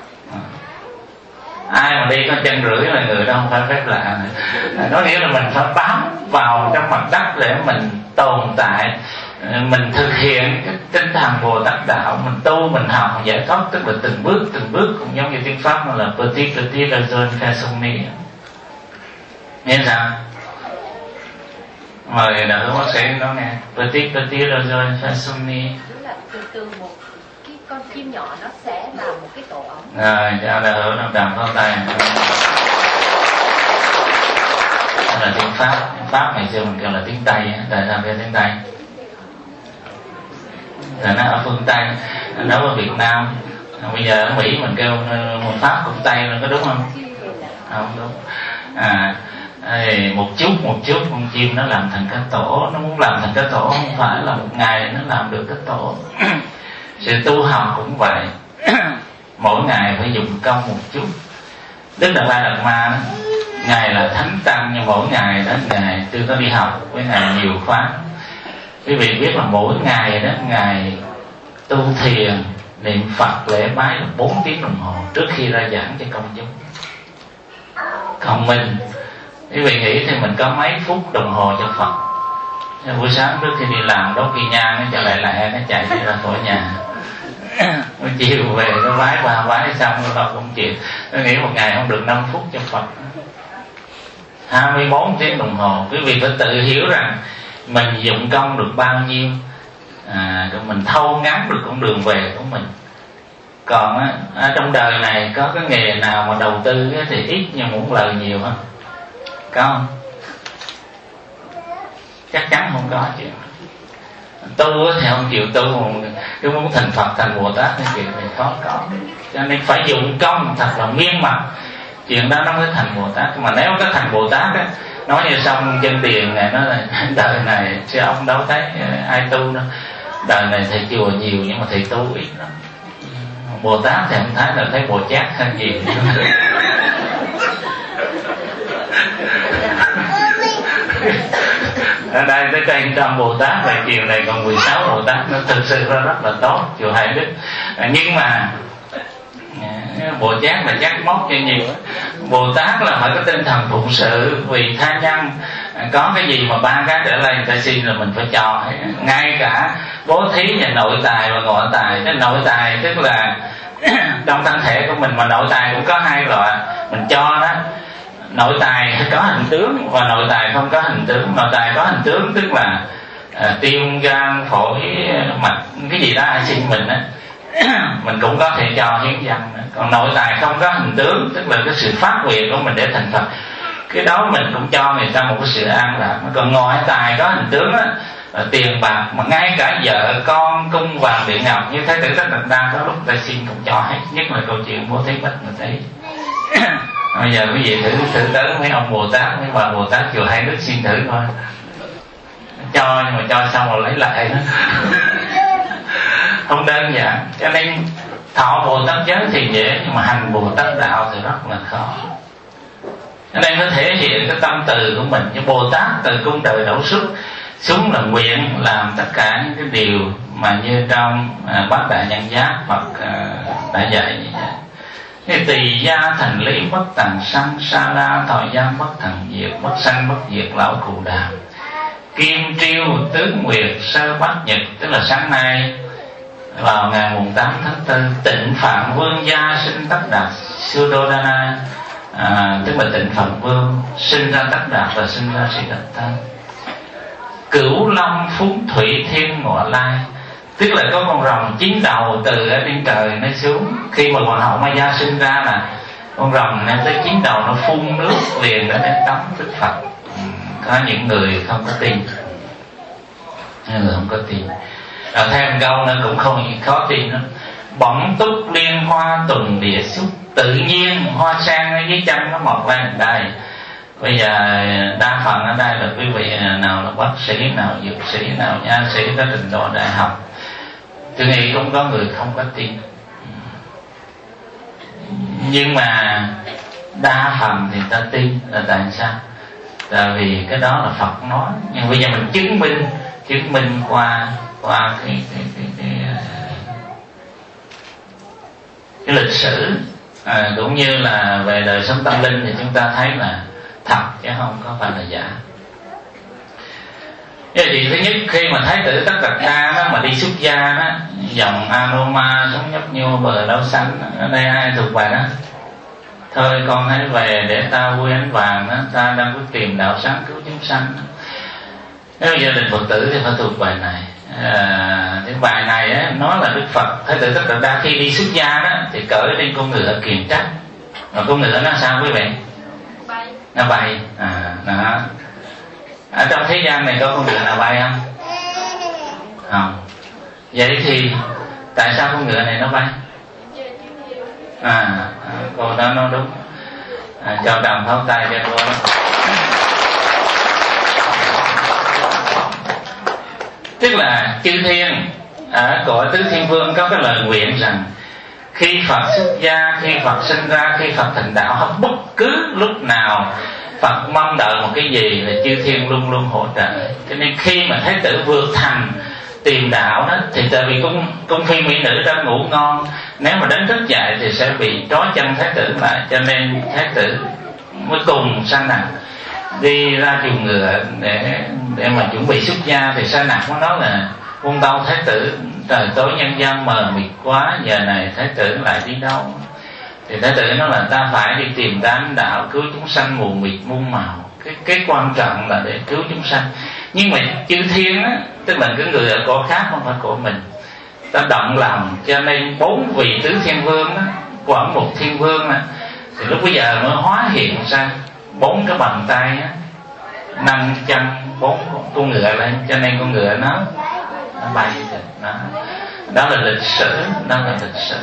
Ai mà đi có chân rưỡi là người đó không phải phép lạ. Nó nghĩa là mình phải bám vào trong mặt đất để mình tồn tại, mình thực hiện cái tinh thần Bồ Tát đạo, mình tu, mình học, giải thoát, tức là từng bước cũng giống như tiếng Pháp nó là petit petit raison fait son nid. Nghe sao? Mời đạo hữu bác sĩ nói nghe. Petit petit raison fait son nid. Là từ một cái con chim nhỏ nó sẽ làm một cái tổ ong. Rồi, cho đạo hữu nó đàm pháo tay. Đó là tiếng Pháp. Tiếng Pháp ngày xưa mình kêu là tiếng Tây. Tại sao kêu tiếng Tây? Là nó ở phương Tây, nó ở Việt Nam. Bây giờ ở Mỹ mình kêu một Pháp cũng Tây rồi, có đúng không? Không đúng. Một chút con chim nó làm thành cái tổ. Nó muốn làm thành cái tổ không phải là một ngày nó làm được cái tổ. Sự tu học cũng vậy. Mỗi ngày phải dùng công một chút. Đức Đạt Lai Đạt Ma đó, Ngài là thánh tăng, nhưng mỗi ngày đó Ngài tôi có đi học với Ngài nhiều khóa. Quý vị biết là mỗi ngày đó Ngài tu thiền, niệm Phật, lễ bái là 4 tiếng đồng hồ trước khi ra giảng cho công chúng. Còn mình, quý vị nghĩ thì mình có mấy phút đồng hồ cho Phật. Buổi sáng trước khi đi làm đốt cây nhang, nó cho lại nó chạy đi ra khỏi nhà. Buổi chiều về nó vái qua vái xong nó vào công chuyện. Tôi nghĩ một ngày không được 5 phút cho Phật. 24 tiếng đồng hồ. Quý vị phải tự hiểu rằng mình dụng công được bao nhiêu, rồi mình thâu ngắn được con đường về của mình. Còn ở trong đời này có cái nghề nào mà đầu tư thì ít nhưng muốn lời nhiều không? Có không? Chắc chắn không có chuyện. Tu thì không chịu tu, cứ muốn thành Phật thành Bồ Tát cái chuyện này khó có. Cho nên phải dụng công thật là miên mật, chuyện đó nó mới thành Bồ Tát. Mà nếu có thành Bồ Tát á, nói như xong chân tiền này nó là đời này chứ ông đâu thấy ai tu đâu. Đời này thầy chùa nhiều nhưng mà thầy tu ít lắm. Bồ Tát thì không thấy là thấy Bồ Chát hay gì. Ở đây tới trên 100 Bồ Tát, về chiều này còn 16 Bồ Tát, nó thực sự rất là tốt chùa Hải Đức. Nhưng mà Bồ Chát là chắc móc cho nhiều. Bồ Tát là phải có tinh thần phụng sự, vì tha nhân. Có cái gì mà 3 cái trở lên người ta xin là mình phải cho. Ngay cả bố thí và nội tài và ngoại tài. Cái nội tài tức là trong thân thể của mình, mà nội tài cũng có 2 loại. Mình cho đó, nội tài có hình tướng và nội tài không có hình tướng. Nội tài có hình tướng tức là tim, gan, phổi, mạch, cái gì đó ai xin mình á, mình cũng có thể cho hiến dân. Còn nội tài không có hình tướng tức là cái sự phát nguyện của mình để thành Phật, cái đó mình cũng cho người ta một cái sự an lạc. Còn ngoại tài có hình tướng á, tiền bạc, mà ngay cả vợ con, cung vàng điện ngọc như Thái tử Tất Đạt Đa có lúc ta xin cũng cho hết. Nhất là câu chuyện bố thí bất mà thấy. Bây giờ quý vị thử tới mấy ông Bồ Tát, mấy bà Bồ Tát chùa Hai Đức xin thử coi. Cho nhưng mà cho xong rồi lấy lại đó. Không đơn giản. Cho nên thọ Bồ Tát giới thì dễ, nhưng mà hành Bồ Tát đạo thì rất là khó. Cho nên nó thể hiện cái tâm từ của mình. Như Bồ Tát từ cung trời đổ xuất xuống là nguyện làm tất cả những cái điều mà như trong Bát Đại Nhân Giác Phật đã dạy như vậy. Cái tỳ gia thành lý bất tần sanh, sa la thọ giam bất thần diệt, bất sanh bất diệt lão cù đàm. Kim triêu tứ nguyệt sơ bát nhật, tức là sáng nay vào ngày mùng 8 tháng 4, Tịnh Phạm Vương gia sinh Tất Đạt Suddhodana, tức là Tịnh Phạm Vương sinh ra Tất Đạt và sinh ra Siddhartha. Cửu Long Phúng Thủy Thiên Ngọ Lai, tức là có con rồng 9 đầu từ ở trên trời nó xuống. Khi mà hoàng hậu Maya sinh ra là con rồng nó tới 9 đầu, nó phun nước liền để đến tắm Đức Phật. Có những người không có tin, những người không có tin. Thêm câu nữa cũng không khó tin lắm. Bỗng túc liên hoa tùng địa xúc, tự nhiên hoa sen ở dưới chân nó mọc lên đây. Bây giờ đa phần ở đây là quý vị nào là bác sĩ, nào dược sĩ, nào nha sĩ có trình độ đại học, tôi nghĩ cũng có người không có tin. Nhưng mà đa phần thì ta tin là tại sao? Tại vì cái đó là Phật nói. Nhưng bây giờ mình chứng minh qua cái lịch sử, cũng như là về đời sống tâm linh thì chúng ta thấy là thật chứ không có phải là giả. Cái gì thứ nhất, khi mà Thái tử Tất Đạt Đa đó mà đi xuất gia đó, dòng Anoma sống nhấp nhô bờ đau xanh, ở đây ai thuộc bài đó? Thôi con hãy về để ta vui ánh vàng đó, ta đang có tìm đạo sáng cứu chúng sanh. Nếu gia đình Phật tử thì phải thuộc bài này. Cái bài này á, nói là Đức Phật Thái tử Tất Đạt Đa khi đi xuất gia đó thì cởi lên con ngựa kiền trách. Mà con ngựa nó sao quý vị? Nó bay. Đó. Ở trong thế gian này có con ngựa nào bay không? Không. Vậy thì tại sao con ngựa này nó bay? Cô đó nói đúng. Cho đồng pháo tay cho cô. Tức là chư thiên ở cõi tứ thiên vương có cái lời nguyện rằng khi Phật xuất gia, khi Phật sinh ra, khi Phật thành đạo, hoặc bất cứ lúc nào Phật mong đợi một cái gì là chư thiên luôn luôn hỗ trợ. Cho nên khi mà Thái tử vượt thành tìm đạo đó, thì tại vì cung phi mỹ nữ đang ngủ ngon, nếu mà đánh thức dậy thì sẽ bị trói chân Thái tử lại. Cho nên Thái tử mới cùng Sa Nặc đi ra chuồng ngựa để mà chuẩn bị xuất gia. Thì Sa Nặc mới nói là con tâu Thái tử, trời tối nhân gian mờ mịt quá, giờ này Thái tử lại đi đâu? Thì Thái tử nói là ta phải đi tìm ra ánh đạo cứu chúng sanh mù mịt muôn màu. Cái quan trọng là để cứu chúng sanh. Nhưng mà chư thiên á, tức là cái người ở cõi khác không phải của mình, ta động lòng, cho nên 4 vị tứ thiên vương á, quảng một thiên vương á, thì lúc bây giờ nó hóa hiện ra 4 cái bàn tay á, 5 chân, 4 con ngựa lên, cho nên con ngựa nó bay đó. Đó là lịch sử, đó là lịch sử.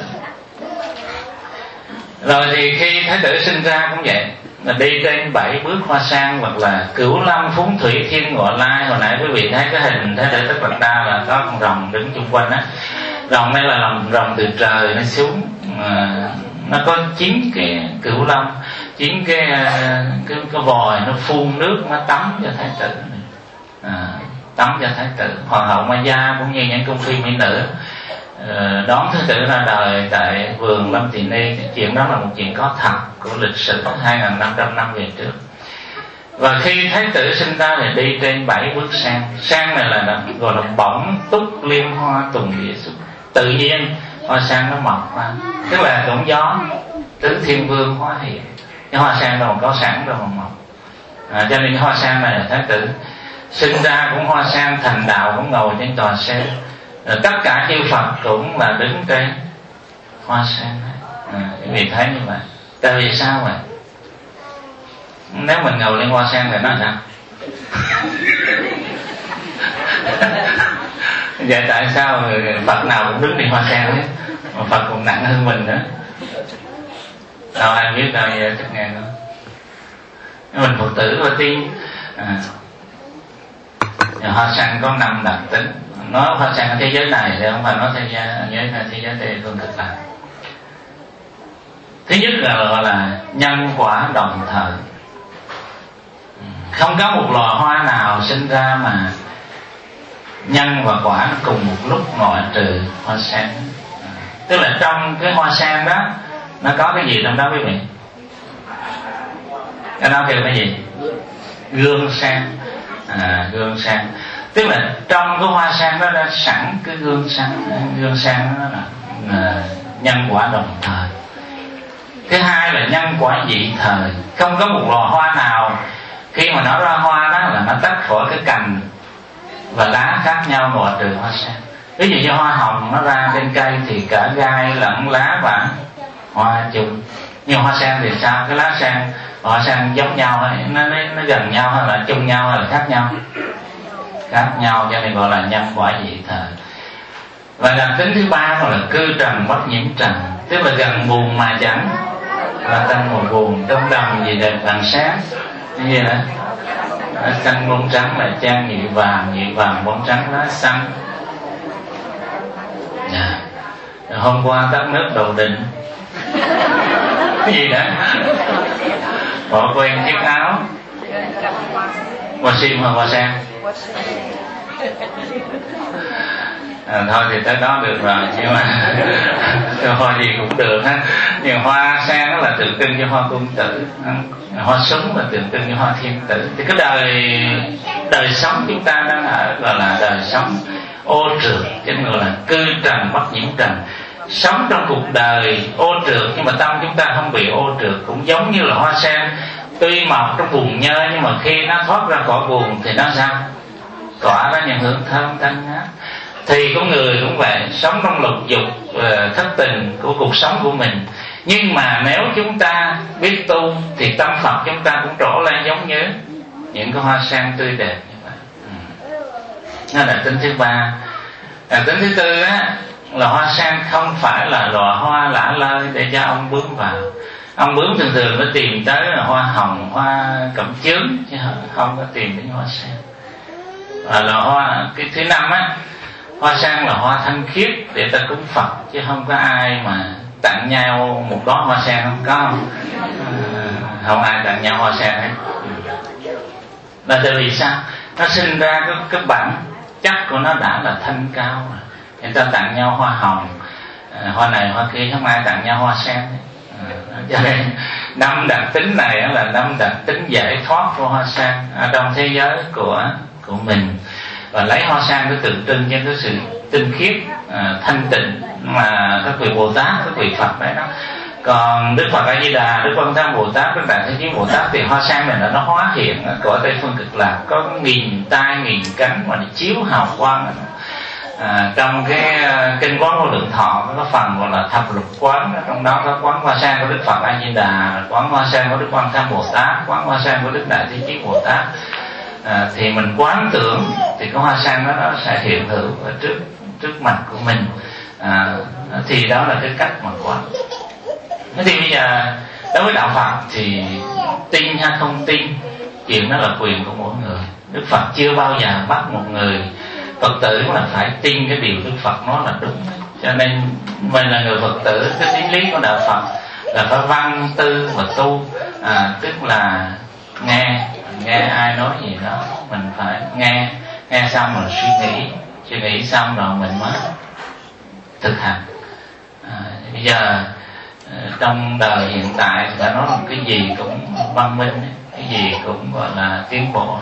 Rồi thì khi Thái tử sinh ra cũng vậy, là đi trên 7 bước hoa sang, hoặc là Cửu Long Phúng Thủy Thiên Ngọ Lai. Hồi nãy quý vị thấy cái hình Thái tử Tất Đạt Đa là có con rồng đứng chung quanh á. Rồng này là rồng từ trời nó xuống, nó có 9 cái cửu long, 9 cái vòi nó phun nước, nó tắm cho Thái tử, tắm cho Thái tử. Hoàng hậu Maya cũng như những cung phi mỹ nữ đón Thái tử ra đời tại vườn Lâm Tỳ Ni. Chuyện đó là một chuyện có thật của lịch sử 2.500 năm về trước. Và khi Thái tử sinh ra thì đi trên 7 bước sang. Sang này là gọi là bỗng túc liên hoa tùng địa xúc, tự nhiên hoa sang nó mọc ra, tức là cũng gió tứ thiên vương hóa hiện. Cái hoa sang đâu có sẵn đâu mà mọc. Cho nên cái hoa sang này là Thái tử sinh ra cũng hoa sang, thành đạo cũng ngồi trên tòa sen. Tất cả chư Phật cũng là đứng trên hoa sen. Quý vị thấy như vậy. Tại vì sao vậy? Nếu mình ngồi lên hoa sen thì nó sao? Vậy tại sao Phật nào cũng đứng trên hoa sen hết, mà Phật cũng nặng hơn mình nữa? Đâu ai biết đâu, vậy chắc nghe nữa. Mình Phật tử và tiên hoa sen có 5 đặc tính. Nói hoa sen ở thế giới này thì không phải nói thế giới tây phương cực lạc. Thứ nhất là gọi là nhân quả đồng thời. Không có một loài hoa nào sinh ra mà nhân và quả nó cùng một lúc, ngoại trừ hoa sen. Tức là trong cái hoa sen đó nó có cái gì trong đó quý vị? Cái đó kêu cái gì? Gương sen. Gương sen tức là trong cái hoa sen đó đã sẵn cái gương sen. Gương sen đó là nhân quả đồng thời. Thứ hai là nhân quả dị thời. Không có một loài hoa nào khi mà nó ra hoa đó là nó tách khỏi cái cành và lá khác nhau ngoại trừ hoa sen. Ví dụ như hoa hồng nó ra trên cây thì cả gai lẫn lá và hoa chung. Nhưng hoa sen thì sao? Cái lá sen hoa sen giống nhau hay nó gần nhau hay là chung nhau hay là khác nhau? Khác nhau, cho nên gọi là nhân quả dị thời. Và đặc tính thứ ba là cư trần bất nhiễm trần, tức là gần buồn mà chẳng là tăng mùa buồn. Trong đồng gì đẹp vàng sáng như vậy đó, xanh bóng trắng là trang nhị vàng bóng trắng lá xanh. Hôm qua tắt nước đầu định cái gì đó, bỏ quên chiếc áo. Hoa sim hay hoa sen? Thôi thì tới đó được rồi, nhưng mà hoa gì cũng được ha. Nhưng hoa sen đó là tượng trưng cho hoa cung tử, hoa súng là tượng trưng cho hoa thiên tử. Thì cái đời sống chúng ta đang ở gọi là đời sống ô trượt, cho nên gọi là cư trần bất nhiễm trần. Sống trong cuộc đời ô trượt nhưng mà tâm chúng ta không bị ô trượt. Cũng giống như là hoa sen tuy mọc trong buồn nhơ, nhưng mà khi nó thoát ra khỏi buồn thì nó sao? Tỏa ra những hương thơm thanh ngát. Thì con người cũng vậy, sống trong lục dục thất tình của cuộc sống của mình. Nhưng mà nếu chúng ta biết tu thì tâm Phật chúng ta cũng trổ lên giống như những cái hoa sen tươi đẹp như vậy. Đó là tính thứ ba. Tính thứ tư á, là hoa sen không phải là loài hoa lả lơi để cho ông bướm vào. Ông bướm thường thường nó tìm tới là hoa hồng, hoa cẩm chướng, chứ không có tìm đến hoa sen. Và là hoa cái thứ năm á, hoa sen là hoa thanh khiết để ta cúng Phật, chứ không có ai mà tặng nhau một đóa hoa sen, không có không? Không ai tặng nhau hoa sen hết. Là tại vì sao? Nó sinh ra cái bản chất của nó đã là thanh cao rồi. Người ta tặng nhau hoa hồng, hoa này hoa kia, không ai tặng nhau hoa sen. Cho nên 5 đặc tính này là 5 đặc tính giải thoát của hoa sen ở trong thế giới của mình. Và lấy hoa sen để tượng trưng cho cái sự tinh khiết, thanh tịnh mà các vị Bồ Tát, các vị Phật đấy đó. Còn Đức Phật A Di Đà, Đức Quan Thế Bồ Tát, Đức Đại Thế Chí Bồ Tát thì hoa sen này là nó hóa hiện ở cõi Tây Phương Cực Lạc, có 1000 tai 1000 cánh mà nó chiếu hào quang. Trong cái kinh Quán Vô Lượng Thọ có phần gọi là thập lục quán, trong đó có quán hoa sen của Đức Phật A Di Đà, quán hoa sen của Đức Quan Thế Bồ Tát, quán hoa sen của Đức Đại Thế Chí Bồ Tát. Thì mình quán tưởng thì cái hoa sen đó nó sẽ hiện hữu ở trước mặt của mình. Thì đó là cái cách mà quán. Thế thì bây giờ đối với đạo Phật thì tin hay không tin, chuyện đó là quyền của mỗi người. Đức Phật chưa bao giờ bắt một người Phật tử là phải tin cái điều Đức Phật nói là đúng. Cho nên mình là người Phật tử, cái tín lý của đạo Phật là phải văn tư và tu, tức là nghe ai nói gì đó mình phải nghe xong rồi suy nghĩ xong rồi mình mới thực hành. Bây giờ trong đời hiện tại thì ta nói là cái gì cũng văn minh, cái gì cũng gọi là tiến bộ.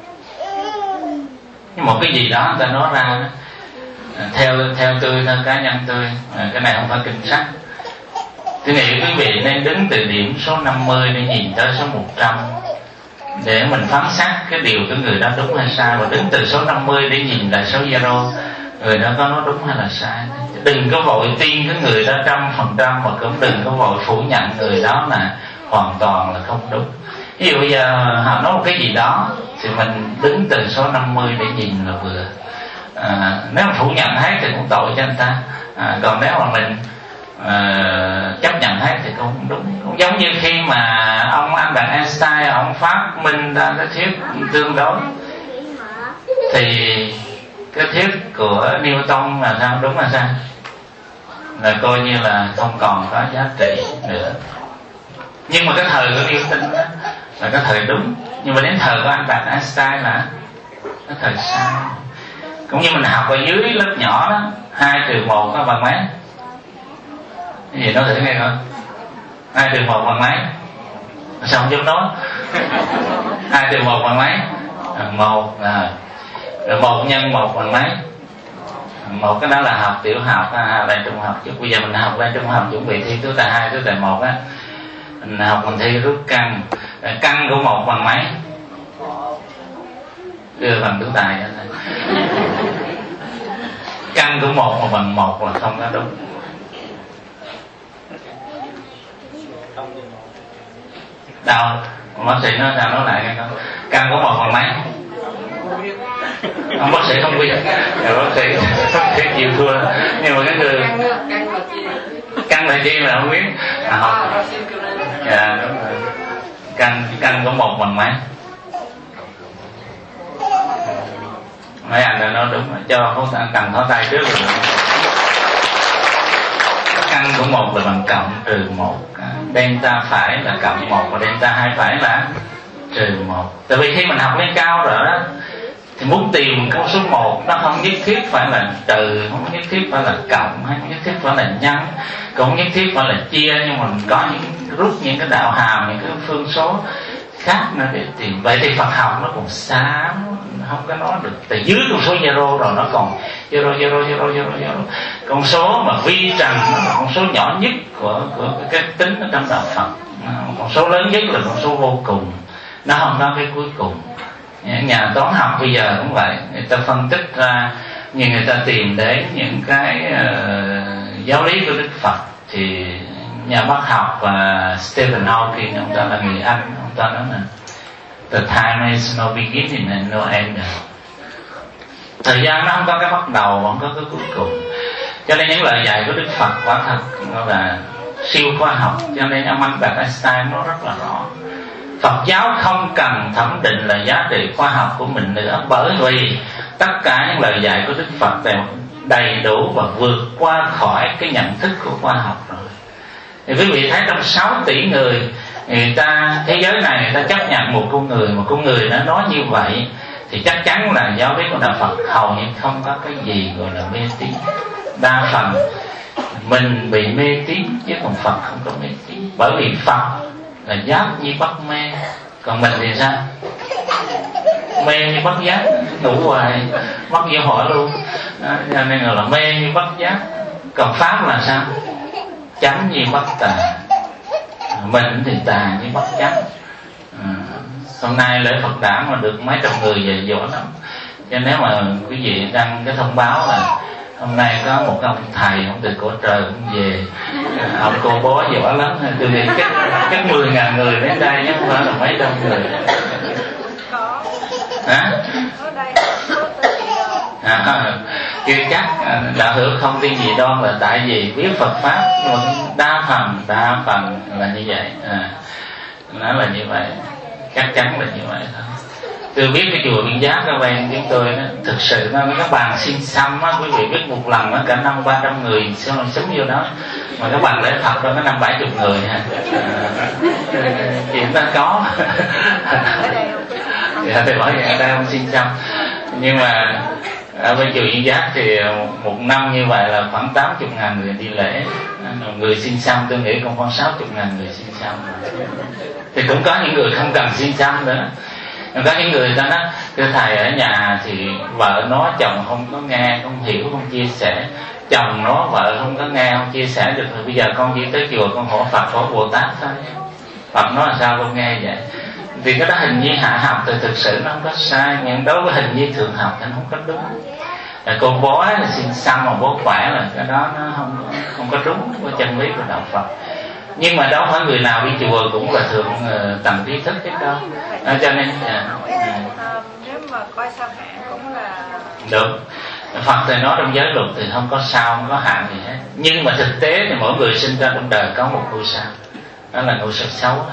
Nhưng một cái gì đó ta nói ra đó, theo tôi, theo cá nhân tôi, cái này không phải kinh sách. Tôi nghĩ quý vị nên đứng từ điểm số 50 để nhìn tới số 100 để mình phán xét cái điều của người đó đúng hay sai, và đứng từ số 50 để nhìn lại số zero, người đó có nói đúng hay là sai. Đừng có vội tin cái người đó 100%, mà cũng đừng có vội phủ nhận người đó là hoàn toàn là không đúng. Ví dụ bây giờ họ nói một cái gì đó thì mình đứng từ số 50 để nhìn là vừa. Nếu mà phủ nhận hết thì cũng tội cho anh ta. Còn nếu mà mình chấp nhận hết thì cũng không đúng. Cũng giống như khi mà ông Albert Einstein ông phát minh ra cái thuyết tương đối, thì cái thuyết của Newton là sao, đúng là sao, là coi như là không còn có giá trị nữa. Nhưng mà cái thời của Newton đó là cái thời đúng, nhưng mà đến thời của Albert Einstein là cái thời sai. Cũng như mình học ở dưới lớp nhỏ đó, 2 trừ 1 nó bằng mấy? Cái gì nói thử nghe coi. 2 trừ 1 bằng mấy? Sao không dám nói? 2 trừ 1 bằng mấy? 1. Rồi 1 nhân 1 bằng mấy? 1. Cái đó là học tiểu học, lên trung học chứ. Bây giờ mình học lên trung học chuẩn bị thi thứ tài 2, thứ tài 1 á. Mình học mình thi rút căn. Căn của 1 bằng mấy? Đưa bằng thứ tài cho thầy. Căn của 1 mà bằng 1 là không có đúng. Đâu? Bác sĩ nói sao, nói lại nghe con. Căn của 1 bằng mấy? Ông bác sĩ không biết. Bác sĩ chịu thua. Nhưng mà cái người căn là chi là không biết. Không. Dạ đúng rồi. Căn của 1 bằng mấy? Mấy anh đã nói đúng rồi. Cho cần tháo tay trước rồi. Căn của 1 là bằng cộng trừ 1. Delta phải là cộng 1 và delta 2 phải là trừ 1. Tại vì khi mình học lên cao rồi đó, thì muốn tìm con số 1 nó không nhất thiết phải là trừ, không nhất thiết phải là cộng, hay không nhất thiết phải là nhân, cũng không nhất thiết phải là chia, nhưng mà mình có những rút những cái đạo hàm, những cái phương số khác nữa để tìm. Vậy thì Phật học nó còn xa, không có nói được. Từ dưới con số zero rồi nó còn zero. Con số mà vi trần nó là con số nhỏ nhất của cái tính ở trong đạo Phật. Con số lớn nhất là con số vô cùng, nó không có cái cuối cùng. Nhà toán học bây giờ cũng vậy, người ta phân tích ra, như người ta tìm đến những cái giáo lý của Đức Phật. Thì nhà bác học và Stephen Hawking, ông ta là người Anh, ông ta nói là the time has no beginning and no end. Thời gian nó không có cái bắt đầu, không có cái cuối cùng. Cho nên những lời dạy của Đức Phật quả thật nó là siêu khoa học. Cho nên ông Albert Einstein nó rất là rõ. Phật giáo không cần thẩm định là giá trị khoa học của mình nữa, bởi vì tất cả những lời dạy của Đức Phật đều đầy đủ và vượt qua khỏi cái nhận thức của khoa học rồi. Thì quý vị thấy trong 6 tỷ người ta, thế giới này người ta chấp nhận một con người nó nói như vậy, thì chắc chắn là giáo lý của đạo Phật hầu như không có cái gì gọi là mê tín. Đa phần mình bị mê tín chứ còn Phật không có mê tín, bởi vì Phật là giác như bất mê, còn mình thì sao? Mê như bất giác, ngủ hoài mất vô hỏi luôn. Cho nên là mê như bất giác. Còn Pháp là sao? Chánh như bất tà, mình thì tà như bất chánh. Hôm nay lễ Phật đản mà được mấy trăm người về giỏi lắm. Cho nếu mà quý vị đăng cái thông báo là hôm nay có một ông thầy, ông từ cõi trời cũng về, ông cô bó giỏi lắm, tôi nghĩ chắc 10.000 người đến đây chứ không phải là mấy trăm người. Hả? Chưa chắc. Đạo hữu không tin gì đoan là tại vì biết Phật pháp, nhưng mà đa phần là như vậy. Nó là như vậy, chắc chắn là như vậy thôi. Tôi biết cái chùa Biên Giác các bạn chúng tôi đó, thực sự nó các bàn xin xăm á, quý vị biết một lần nó cả 500-300 người xong vô đó, mà các bạn lễ Phật đó có 50-70 người ha. Chuyện đó có. Thì nói vậy ở đây không xin xăm, nhưng mà ở bên chùa Biên Giác thì một năm như vậy là khoảng 80.000 người đi lễ. Người xin xăm tôi nghĩ còn khoảng 60.000 người xin xăm. Thì cũng có những người không cần xin xăm nữa. Có những người ta nói thưa thầy, ở nhà thì vợ nói chồng không có nghe, không hiểu, không chia sẻ, chồng nói vợ không có nghe, không chia sẻ được, thì bây giờ con chỉ tới chùa con hỏi Phật, hỏi Bồ Tát thôi. Phật nói là sao con nghe vậy? Vì cái đó hình như hạ học thì thực sự nó không có sai, nhưng đối với hình như thượng học thì nó không có đúng. Là cô bó là xin xăm mà bố khỏe là cái đó nó không có đúng với chân lý của đạo Phật. Nhưng mà đâu phải người nào đi chùa cũng là thượng tầng trí thức hết đâu. Cho nên nếu mà coi sao hạn cũng là đúng. Phật thì nói trong giới luật thì không có sao, không có hạn gì hết. Nhưng mà thực tế thì mỗi người sinh ra trong đời có một ngôi sao, đó là ngôi sao xấu.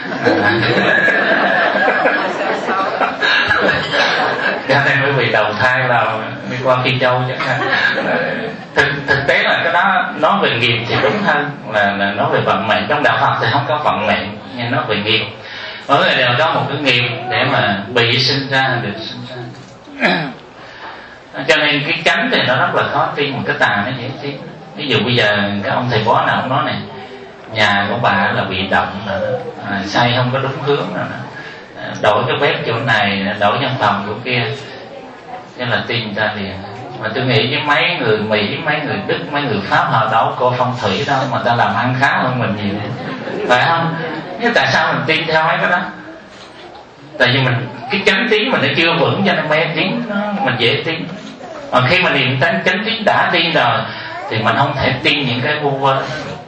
Cho nên quý vị đầu thai vào đi qua Phi Châu chẳng hạn. Thực tế là cái đó nói về nghiệp thì đúng hơn là nói về vận mệnh. Trong đạo Phật thì không có vận mệnh, nhưng nói về nghiệp. Mỗi người đều có một cái nghiệp để mà bị sinh ra, được sinh ra. Cho nên cái chánh thì nó rất là khó tin, một cái tà nó dễ tin. Ví dụ bây giờ cái ông thầy bói nào cũng nói này, nhà của bà là bị động rồi đó, xây không có đúng hướng rồi đó, đổi cái bếp chỗ này, đổi văn phòng chỗ kia, nên là tin ta liền. Mà tôi nghĩ với mấy người Mỹ, mấy người Đức, mấy người Pháp họ đâu có phong thủy đâu mà ta làm ăn khá hơn mình nhiều, phải không? Nhưng tại sao mình tin theo mấy cái đó? Tại vì mình cái chánh tín mình nó chưa vững cho nên mê tín nó mình dễ tin. Còn khi mà niệm chánh tín đã tin rồi thì mình không thể tin những cái vu vơ.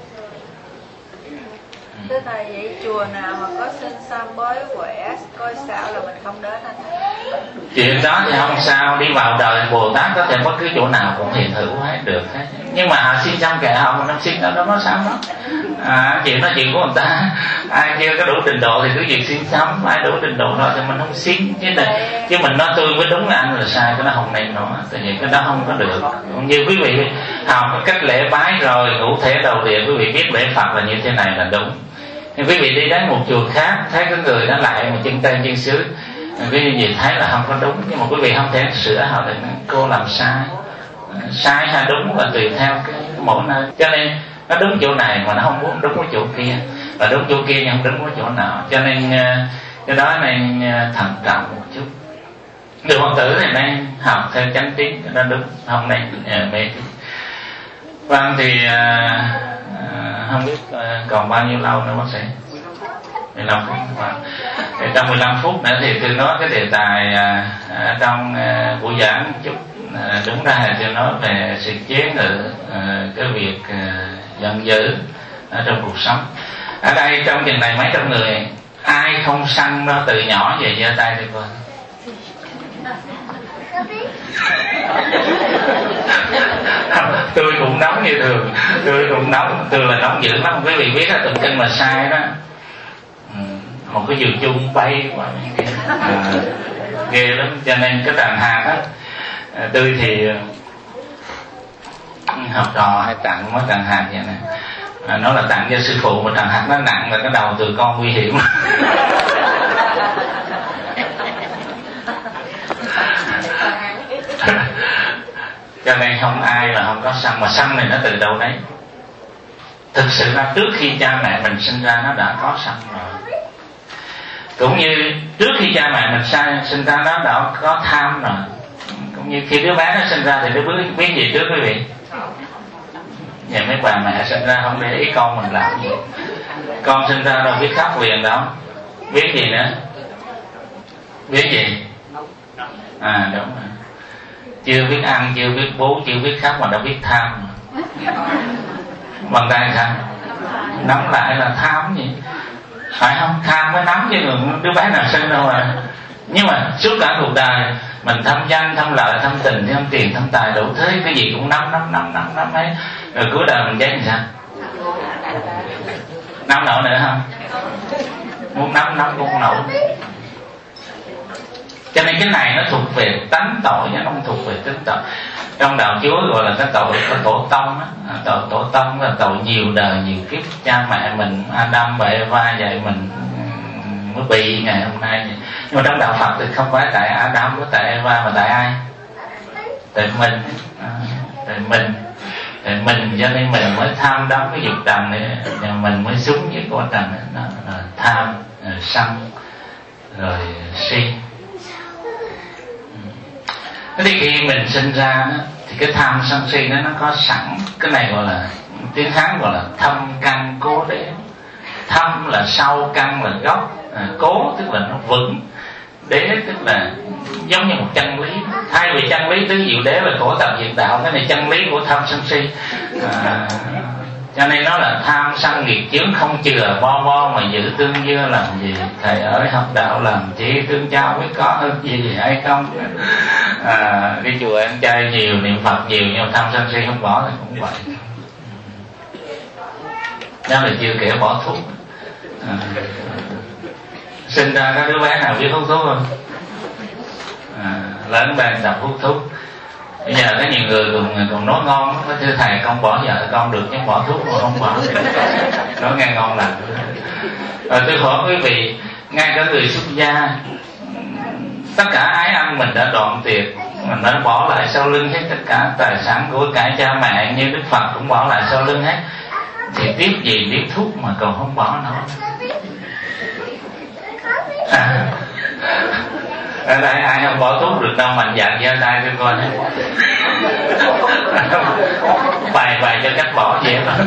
Thưa thầy, vậy chùa nào mà có sinh xăm bói quẻ coi sao là mình không đến anh? Chuyện đó thì không sao, đi vào đời Bồ Tát có thể bất cứ chỗ nào cũng hiện hữu hết được hết. Nhưng mà họ xin xăm kệ họ, mình không xin đó nó sao đó. Chuyện đó chuyện của người ta. Ai chưa có đủ trình độ thì cứ việc xin xăm, ai đủ trình độ rồi thì mình không xin. Chứ mình nói tôi mới đúng anh là sai, cái đó không nên nói. Tại vì cái đó không có được. Như quý vị học cách lễ bái rồi, ngũ thể đầu địa, quý vị biết lễ Phật là như thế này là đúng. Thì quý vị đi đến một chùa khác thấy cái người nó lại một chân tên chân xứ, quý vị thấy là không có đúng, nhưng mà quý vị không thể sửa họ được. Cô làm sai hay đúng là tùy theo cái mỗi nơi. Cho nên nó đúng chỗ này mà nó không muốn đúng cái chỗ kia, và đúng chỗ kia nhưng không đúng cái chỗ nào. Cho nên cái đó nên thận trọng một chút. Người Phật tử này nên học theo chánh tín, nó đúng, không nên mê tín. Vâng thì không biết còn bao nhiêu lâu nữa bác sĩ? 15 phút. Thì trong 15 phút nữa thì tôi nói cái đề tài trong buổi giảng một chút. Đúng ra là tôi nói về sự chế ngự cái việc giận dữ ở trong cuộc sống. Ở đây trong chừng này mấy trăm người ai không sân nó từ nhỏ về giơ tay đi coi. Tôi cũng nóng như thường, tôi cũng nóng, tôi là nóng dữ lắm. Quý vị biết là tụng kinh mà sai đó, một cái diều chung bay qua ghê lắm. Cho nên cái tàn hạt á, tôi thì học trò hay tặng mấy tàn hạt vậy nè, nó là tặng cho sư phụ, mà tàn hạt nó nặng là cái đầu từ con nguy hiểm. Cho nên không ai là không có sân, mà sân này nó từ đâu đấy. Thực sự là trước khi cha mẹ mình sinh ra nó đã có sân rồi. Cũng như trước khi cha mẹ mình sinh ra nó đã có tham rồi. Cũng như khi đứa bé nó sinh ra thì nó biết gì trước quý vị? Vậy mấy bà mẹ sinh ra không để ý con mình làm gì. Con sinh ra đâu biết khóc liền đâu. Biết gì nữa? Biết gì? Đúng rồi. Chưa biết ăn, chưa biết bú, chưa biết khóc mà đã biết tham. Bằng tay sao? Nắm lại là tham gì? Phải không? Tham mới nắm chứ đứa bé nào sinh đâu mà. Nhưng mà suốt cả cuộc đời mình thăm danh, thăm lợi, thăm tình, thăm tiền, thăm tài, đủ thế, cái gì cũng nắm hết. Rồi cuối đời mình chết làm sao? Nắm nổi nữa không? Muốn nắm cũng không nổi. Cho nên cái này nó thuộc về tánh tội, nó không thuộc về tính tội. Trong đạo Chúa gọi là cái tội của tổ tông á. Tổ tông là tội nhiều đời nhiều kiếp. Cha mẹ mình Adam và Eva dạy mình mới bị ngày hôm nay. Nhưng mà trong đạo Phật thì không phải tại Adam với tại Eva, mà tại ai? Tại mình. Tại mình cho nên mình mới tham đắm cái dục trần này, mình mới súng với của trần này. Đó là tham, sân, rồi si. Thế thì khi mình sinh ra đó, thì cái tham sân si nó có sẵn. Cái này gọi là tiếng Hán gọi là thâm căn cố đế. Thâm là sâu, căn là gốc, cố tức là nó vững, đế tức là giống như một chân lý. Thay vì chân lý tứ diệu đế là khổ tập diệt đạo, cái này chân lý của tham sân si. Cho nên nó là tham sân nghiệp chướng không chừa bo mà giữ tương dưa làm gì. Thầy ơi học đạo làm chi, tương trao biết có hơn gì hay không. Đi chùa ăn chay nhiều, niệm Phật nhiều, nhưng mà tham sân si không bỏ thì cũng vậy. Đó là chưa kể bỏ thuốc. Sinh ra có đứa bé nào biết hút thuốc không? Lớn đang tập hút thuốc. Bây giờ có nhiều người còn nói ngon lắm, thưa thầy con bỏ vợ con được nhưng bỏ thuốc mà không bỏ. Nói nghe ngon lành. Rồi tôi hỏi quý vị, ngay cả người xuất gia, tất cả ái ăn mình đã đoạn tuyệt, mình đã bỏ lại sau lưng hết tất cả tài sản của cả cha mẹ, như Đức Phật cũng bỏ lại sau lưng hết. thì tiếc gì tiếc thuốc mà còn không bỏ nổi. Ở đây ai không bỏ thuốc được đâu, mạnh dạn giơ tay cho coi. Bài cho cách bỏ vậy đó.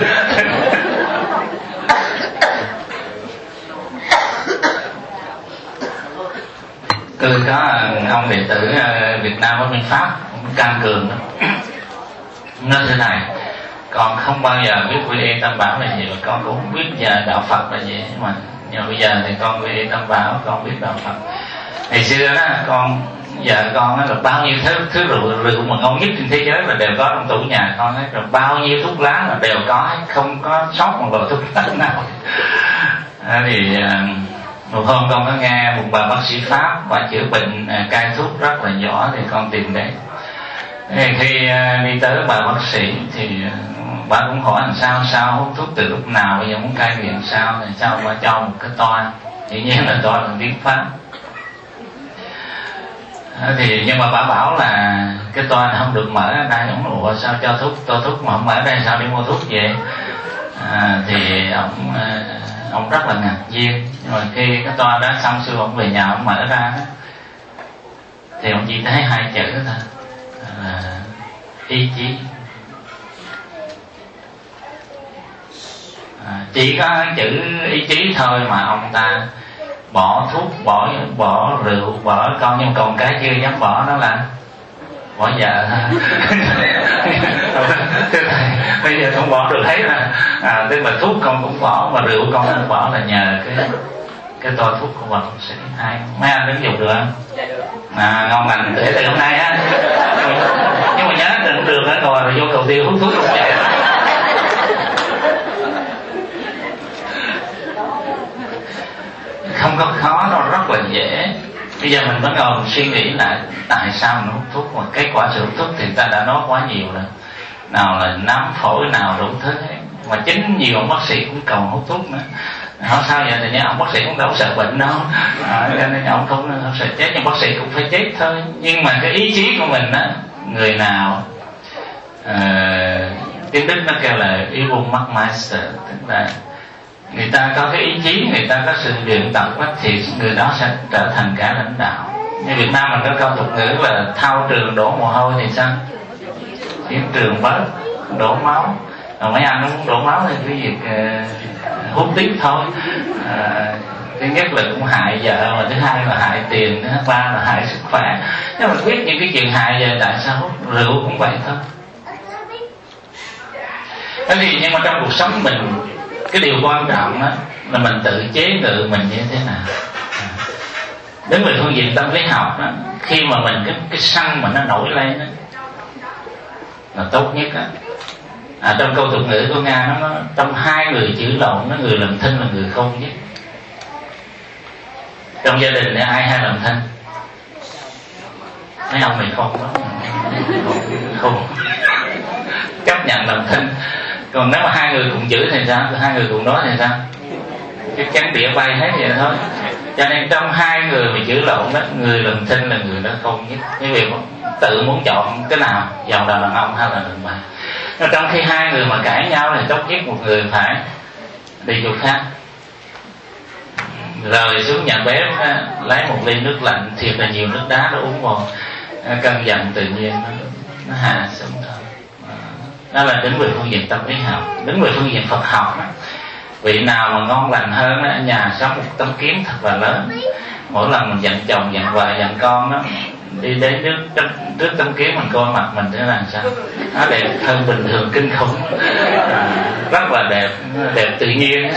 Tôi có ông đệ tử Việt Nam ở bên Pháp, cũng can cường đó. Nói thế này: con không bao giờ biết quy y tam bảo là gì, và con cũng không biết đạo Phật là gì, nhưng mà bây giờ thì con quy y tam bảo, con biết đạo Phật. Ngày xưa đó con, vợ con đó, là bao nhiêu thứ rượu mà ngon nhất trên thế giới là đều có trong tủ nhà con ấy, rồi bao nhiêu thuốc lá là đều có, không có sót một loại thuốc lá nào. Thì một hôm con có nghe một bà bác sĩ Pháp, bà chữa bệnh cai thuốc rất là giỏi, thì con tìm đến. Khi đi tới bà bác sĩ thì bà cũng hỏi làm sao hút thuốc từ lúc nào, bây giờ muốn cai nghiện sao, thì sao bà cho một cái toa, dĩ nhiên là toa bằng tiếng Pháp. Thì nhưng mà bà bảo là cái toa này không được mở ở đây. Ông nói sao cho thuốc mà không mở ở đây, sao đi mua thuốc vậy? Thì ông rất là ngạc nhiên. Nhưng mà khi cái toa đó xong xuôi, ông về nhà ông mở ra đó, thì ông chỉ thấy hai chữ thôi là ý chí. Chỉ có chữ ý chí thôi mà ông ta bỏ thuốc, bỏ rượu, bỏ con, nhưng còn cái chưa dám bỏ đó là bỏ vợ. Bây giờ không bỏ được, thấy là tức là thuốc con cũng bỏ mà rượu con cũng bỏ, là nhờ cái toa thuốc của bà bác sĩ. Hai mấy anh đứng dùng được không? Ngon lành để từ hôm nay á. Nhưng mà nhớ đừng được á, rồi vô cầu tiêu hút thuốc không chạy. Không có khó đâu, rất là dễ. Bây giờ mình bắt đầu suy nghĩ lại tại sao mình hút thuốc, mà kết quả sự hút thuốc thì ta đã nói quá nhiều rồi. Nào là nám phổi, nào đủ thứ hết. Mà chính nhiều ông bác sĩ cũng cầu hút thuốc nữa. Hỏi sao vậy? Thì ông bác sĩ cũng đâu sợ bệnh đâu, cho nên ông không sợ chết, nhưng bác sĩ cũng phải chết thôi. Nhưng mà cái ý chí của mình á, người nào tiếng Đức nó kêu là Übungsmeister, tức là người ta có cái ý chí, người ta có sự luyện tập á, thì người đó sẽ trở thành cả lãnh đạo. Như Việt Nam mình có câu tục ngữ là thao trường đổ mồ hôi thì sao? Chiến trường bớt đổ máu. Mấy anh muốn đổ máu thì cái việc hút tiếp thôi. Thứ nhất là cũng hại vợ, mà thứ hai là hại tiền, thứ ba là hại sức khỏe. Nếu mình biết những cái chuyện hại về tại sao hút rượu cũng vậy thôi. Thế thì nhưng mà trong cuộc sống mình, cái điều quan trọng đó là mình tự chế ngự mình như thế nào. Đến về phương diện tâm lý học đó, khi mà mình cái sân mà nó nổi lên đó, là tốt nhất đó. Trong câu tục ngữ của Nga nó trong hai người chửi lộn, nó người làm thinh là người khôn nhất. Trong gia đình này ai hay làm thinh? Mấy ông này khôn lắm, khôn chấp nhận làm thinh. Còn nếu mà hai người cùng chửi thì sao? Hai người cùng nói thì sao? Cái chắn đĩa bay hết vậy thôi. Cho nên trong hai người mà chửi lộn đó, người làm thinh là người đó khôn nhất. Cái việc tự muốn chọn cái nào, dòng là đàn ông hay là đàn bà. Trong khi hai người mà cãi nhau thì tốt nhất một người phải đi chỗ khác, rồi xuống nhà bếp lấy một ly nước lạnh thiệt là nhiều nước đá, nó uống vào cơn giận tự nhiên nó hạ xuống thôi. Đó là đến về phương diện tâm lý học. Đến về phương diện Phật học đó, vị nào mà ngon lành hơn đó, ở nhà sống một tấm kiếm thật là lớn. Mỗi lần mình giận chồng, giận vợ, giận con đó, đi đến trước tấm kiếm mình coi mặt mình thế là sao? Nó đẹp hơn bình thường kinh khủng, rất là đẹp, đẹp tự nhiên.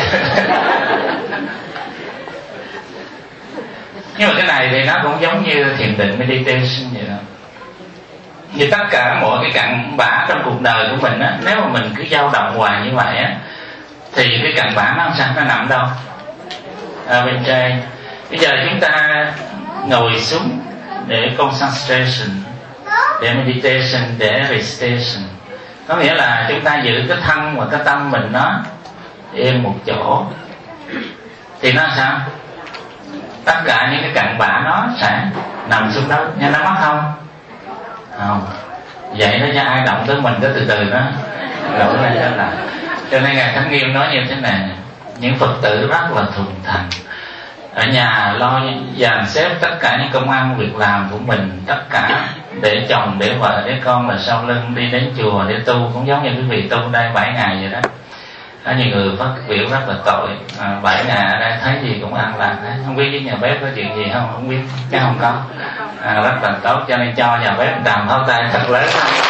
Nhưng mà cái này thì nó cũng giống như thiền định meditation vậy đó. Như tất cả mọi cái cặn bã trong cuộc đời của mình á, nếu mà mình cứ dao động hoài như vậy á, thì cái cặn bã nó sao? Nó nằm đâu? Ở bên trên. Bây giờ chúng ta ngồi xuống để concentration, để meditation, để recitation. Có nghĩa là chúng ta giữ cái thân và cái tâm mình nó yên một chỗ, thì nó sao? Tất cả những cái cặn bã nó sẽ nằm xuống đó. Nghe nó mất không? Không. Vậy đó, cho ai động tới mình cái từ từ nó nổi lên trở lại. Cho nên Ngài Thánh Nghiêm nói như thế này: những Phật tử rất là thuần thành, ở nhà lo dàn xếp tất cả những công ăn việc làm của mình, tất cả để chồng, để vợ, để con là sau lưng, đi đến chùa để tu, cũng giống như quý vị tu đây 7 ngày vậy đó. Có nhiều người phát biểu rất là tội, 7 ngày ở đây thấy gì cũng ăn làm hết, không biết với nhà bếp có chuyện gì không biết, chứ không có. Rất là tốt, cho nên cho nhà bếp đàm pháo tay thật lớn.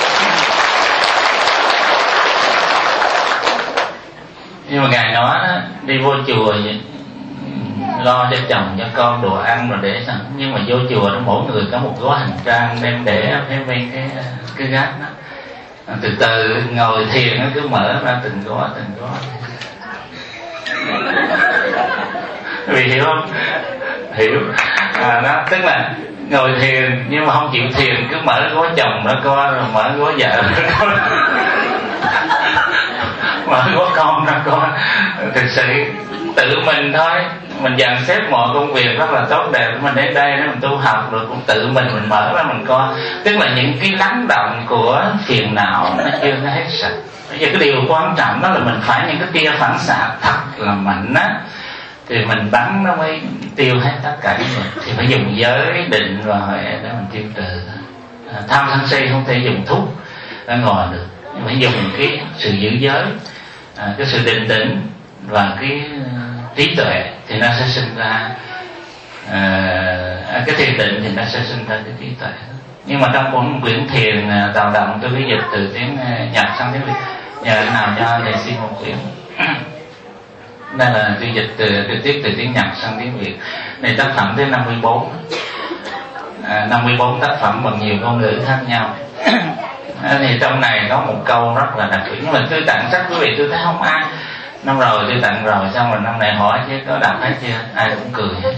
Nhưng mà Ngài nói đi vô chùa lo cho chồng cho con đồ ăn rồi để sao, nhưng mà vô chùa đó mỗi người có một gói hành trang đem để ở phía bên cái gác đó, từ từ ngồi thiền nó cứ mở ra từng gói. Vì hiểu không? Hiểu. Đó tức là ngồi thiền nhưng mà không chịu thiền, cứ mở gói chồng nó coi, rồi mở gói vợ nó coi, mở gói con nó coi. Thực sự tự mình thôi, mình dàn xếp mọi công việc rất là tốt đẹp, mình đến đây mình tu học rồi cũng tự mình mở ra mình coi. Tức là những cái lắng động của phiền não nó chưa có hết sạch. Bây giờ cái điều quan trọng đó là mình phải những cái tia phản xạ thật là mạnh á, thì mình bắn nó mới tiêu hết tất cả những việc. Thì phải dùng giới định rồi để mình tiêu trừ. Tham sân si không thể dùng thuốc ở ngoài được, nhưng phải dùng cái sự giữ giới, cái sự định tĩnh và cái trí tuệ thì nó sẽ sinh ra cái thiền định thì nó sẽ sinh ra cái trí tuệ. Nhưng mà trong cuốn quyển thiền tạo động tôi cái dịch từ tiếng Nhật sang tiếng Việt, nhờ nào cho thầy xin một quyển. Đây là tôi dịch trực tiếp từ tiếng Nhật sang tiếng Việt. Này tác phẩm tới 54, 54 tác phẩm bằng nhiều ngôn ngữ khác nhau. Thì trong này có một câu rất là đặc biệt, nhưng mà tôi tặng sách quý vị tôi thấy không ai. Năm rồi tôi tặng rồi, xong rồi năm này hỏi chứ có đọc hết chưa? Ai cũng cười.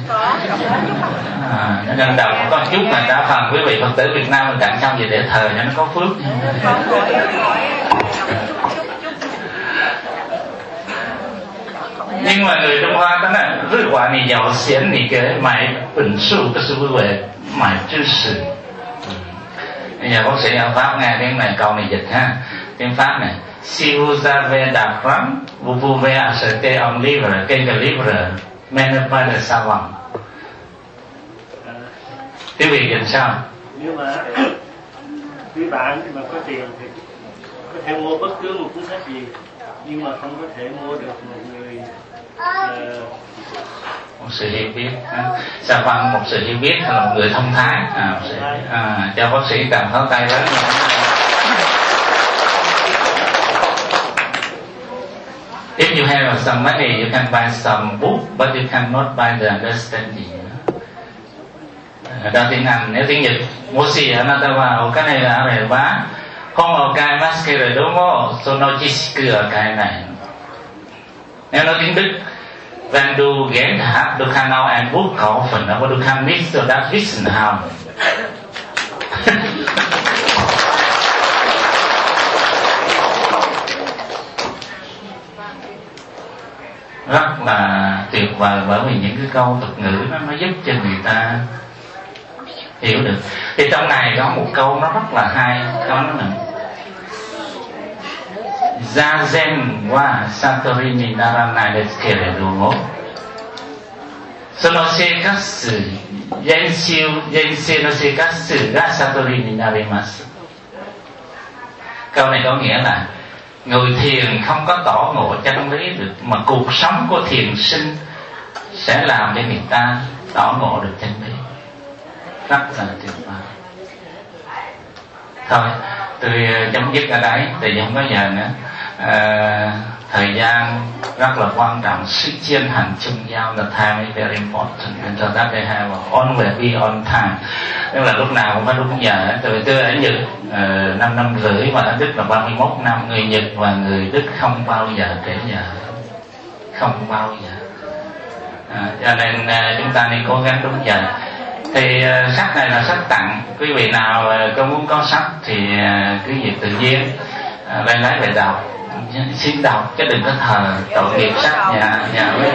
Nên đọc có chút là đa phần quý vị Phật tử Việt Nam mình tặng xong vậy để thờ cho nó có phước. Nhưng mà người Trung Hoa đó là rất quả ni giàu xiển ni cái mãi bình su cái sự vui vẻ mãi知識. Bây giờ bác sĩ ở Pháp nghe tiếng này, câu này dịch ha, tiếng Pháp này: si vous avez d'argent, vous pouvez acheter un livre, quelques livres, mais ne pas de savant. Tiếng Việt dịch sao? Nhưng mà quý bạn mà có tiền thì có thể mua bất cứ một cuốn sách gì, nhưng mà không có thể mua được một người một sự hiểu biết. Savant một sự hiểu biết hay là một người thông thái. Cho bác sĩ cầm pháo tay lớn. If you have some money, you can buy some book, but you cannot buy the understanding. Đó tiếng Anh. Nếu tiếng Nhật, moshi nó ta vào cái này là để bá. Không ở cái maske rồi đúng không? So no chisku ở cái này. Nếu nói tiếng Đức, wenn du Geld hast, du kannst auch ein Buch kaufen, aber du kannst nicht so das Wissen haben. Rất là tuyệt vời, bởi vì những cái câu tục ngữ nó giúp cho người ta hiểu được. Thì trong này có một câu nó rất là hay, câu nó là Zazen wa satori ni naranai desu keredomo sono seikatsu yensei no seikatsu ga satori ni narimasu. Câu này có nghĩa là người thiền không có tỏ ngộ chân lý được, mà cuộc sống của thiền sinh sẽ làm cho người ta tỏ ngộ được chân lý. Rất là tuyệt vời. Thôi tôi chấm dứt ở đấy, tại vì không có giờ nữa. Thời gian rất là quan trọng, sự chuyên hành chung giao, the time is very important, and so that they have always be on time. Tức là lúc nào cũng phải đúng giờ. Tôi ở Nhật 5 năm rưỡi, mà ở Đức là 31 năm. Người Nhật và người Đức không bao giờ trễ giờ, không bao giờ. Cho nên chúng ta nên cố gắng đúng giờ. Thì sách này là sách tặng, quý vị nào có muốn có sách thì cứ việc tự nhiên lên lấy về đọc, xin đọc chứ đừng có thờ tội nghiệp sách nhà với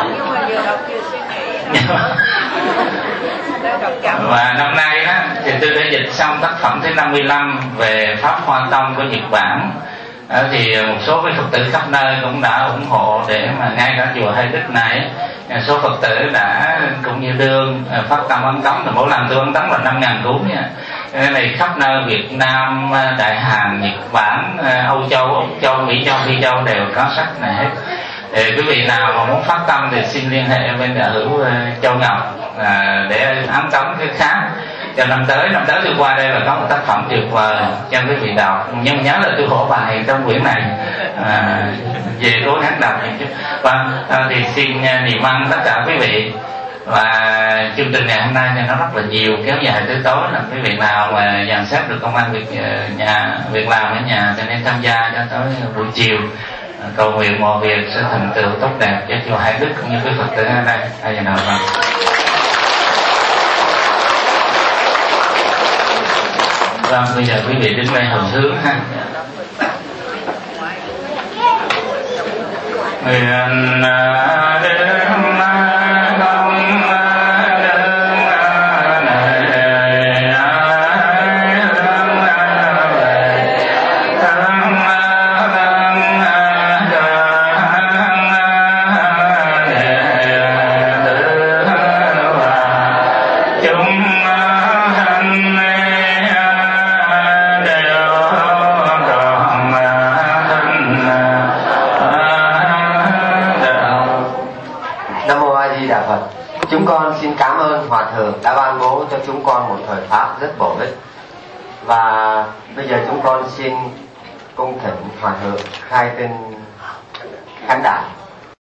Và năm nay đó thì tôi đã dịch xong tác phẩm thứ 55 về Pháp Hoa Tông của Nhật Bản. Thì một số cái Phật tử khắp nơi cũng đã ủng hộ để mà ngay cả chùa Hay Đức này, số Phật tử đã cũng như đương phát tâm ấn tống, là mỗi lần tôi ấn tống là 5.000 cuốn nha. Cái này khắp nơi Việt Nam, Đại Hàn, Nhật Bản, Âu Châu, Úc Châu, Mỹ Châu, Phi Châu đều có sách này hết. Thì quý vị nào mà muốn phát tâm thì xin liên hệ bên đạo hữu Châu Ngọc để ấn tống cái khác. Cho năm tới tôi qua đây là có một tác phẩm tuyệt vời cho quý vị đọc, nhưng mà nhớ là tôi khổ bài trong quyển này, về cố gắng đọc chút. Thì xin niềm ơn tất cả quý vị. Và chương trình ngày hôm nay thì nó rất là nhiều, kéo dài tới tối, là quý vị nào mà dàn xếp được công ăn việc làm ở nhà cho nên tham gia cho tới buổi chiều, cầu nguyện mọi việc sẽ thành tựu tốt đẹp cho chùa Hải Đức cũng như quý Phật tử ở đây. Ai giờ nào vâng. Vâng, bây giờ quý vị đứng lên hồi hướng ha. Nguyện Chúng con xin cảm ơn Hòa Thượng đã ban bố cho chúng con một thời pháp rất bổ ích. Và bây giờ chúng con xin cung thỉnh Hòa Thượng khai tên khán đài.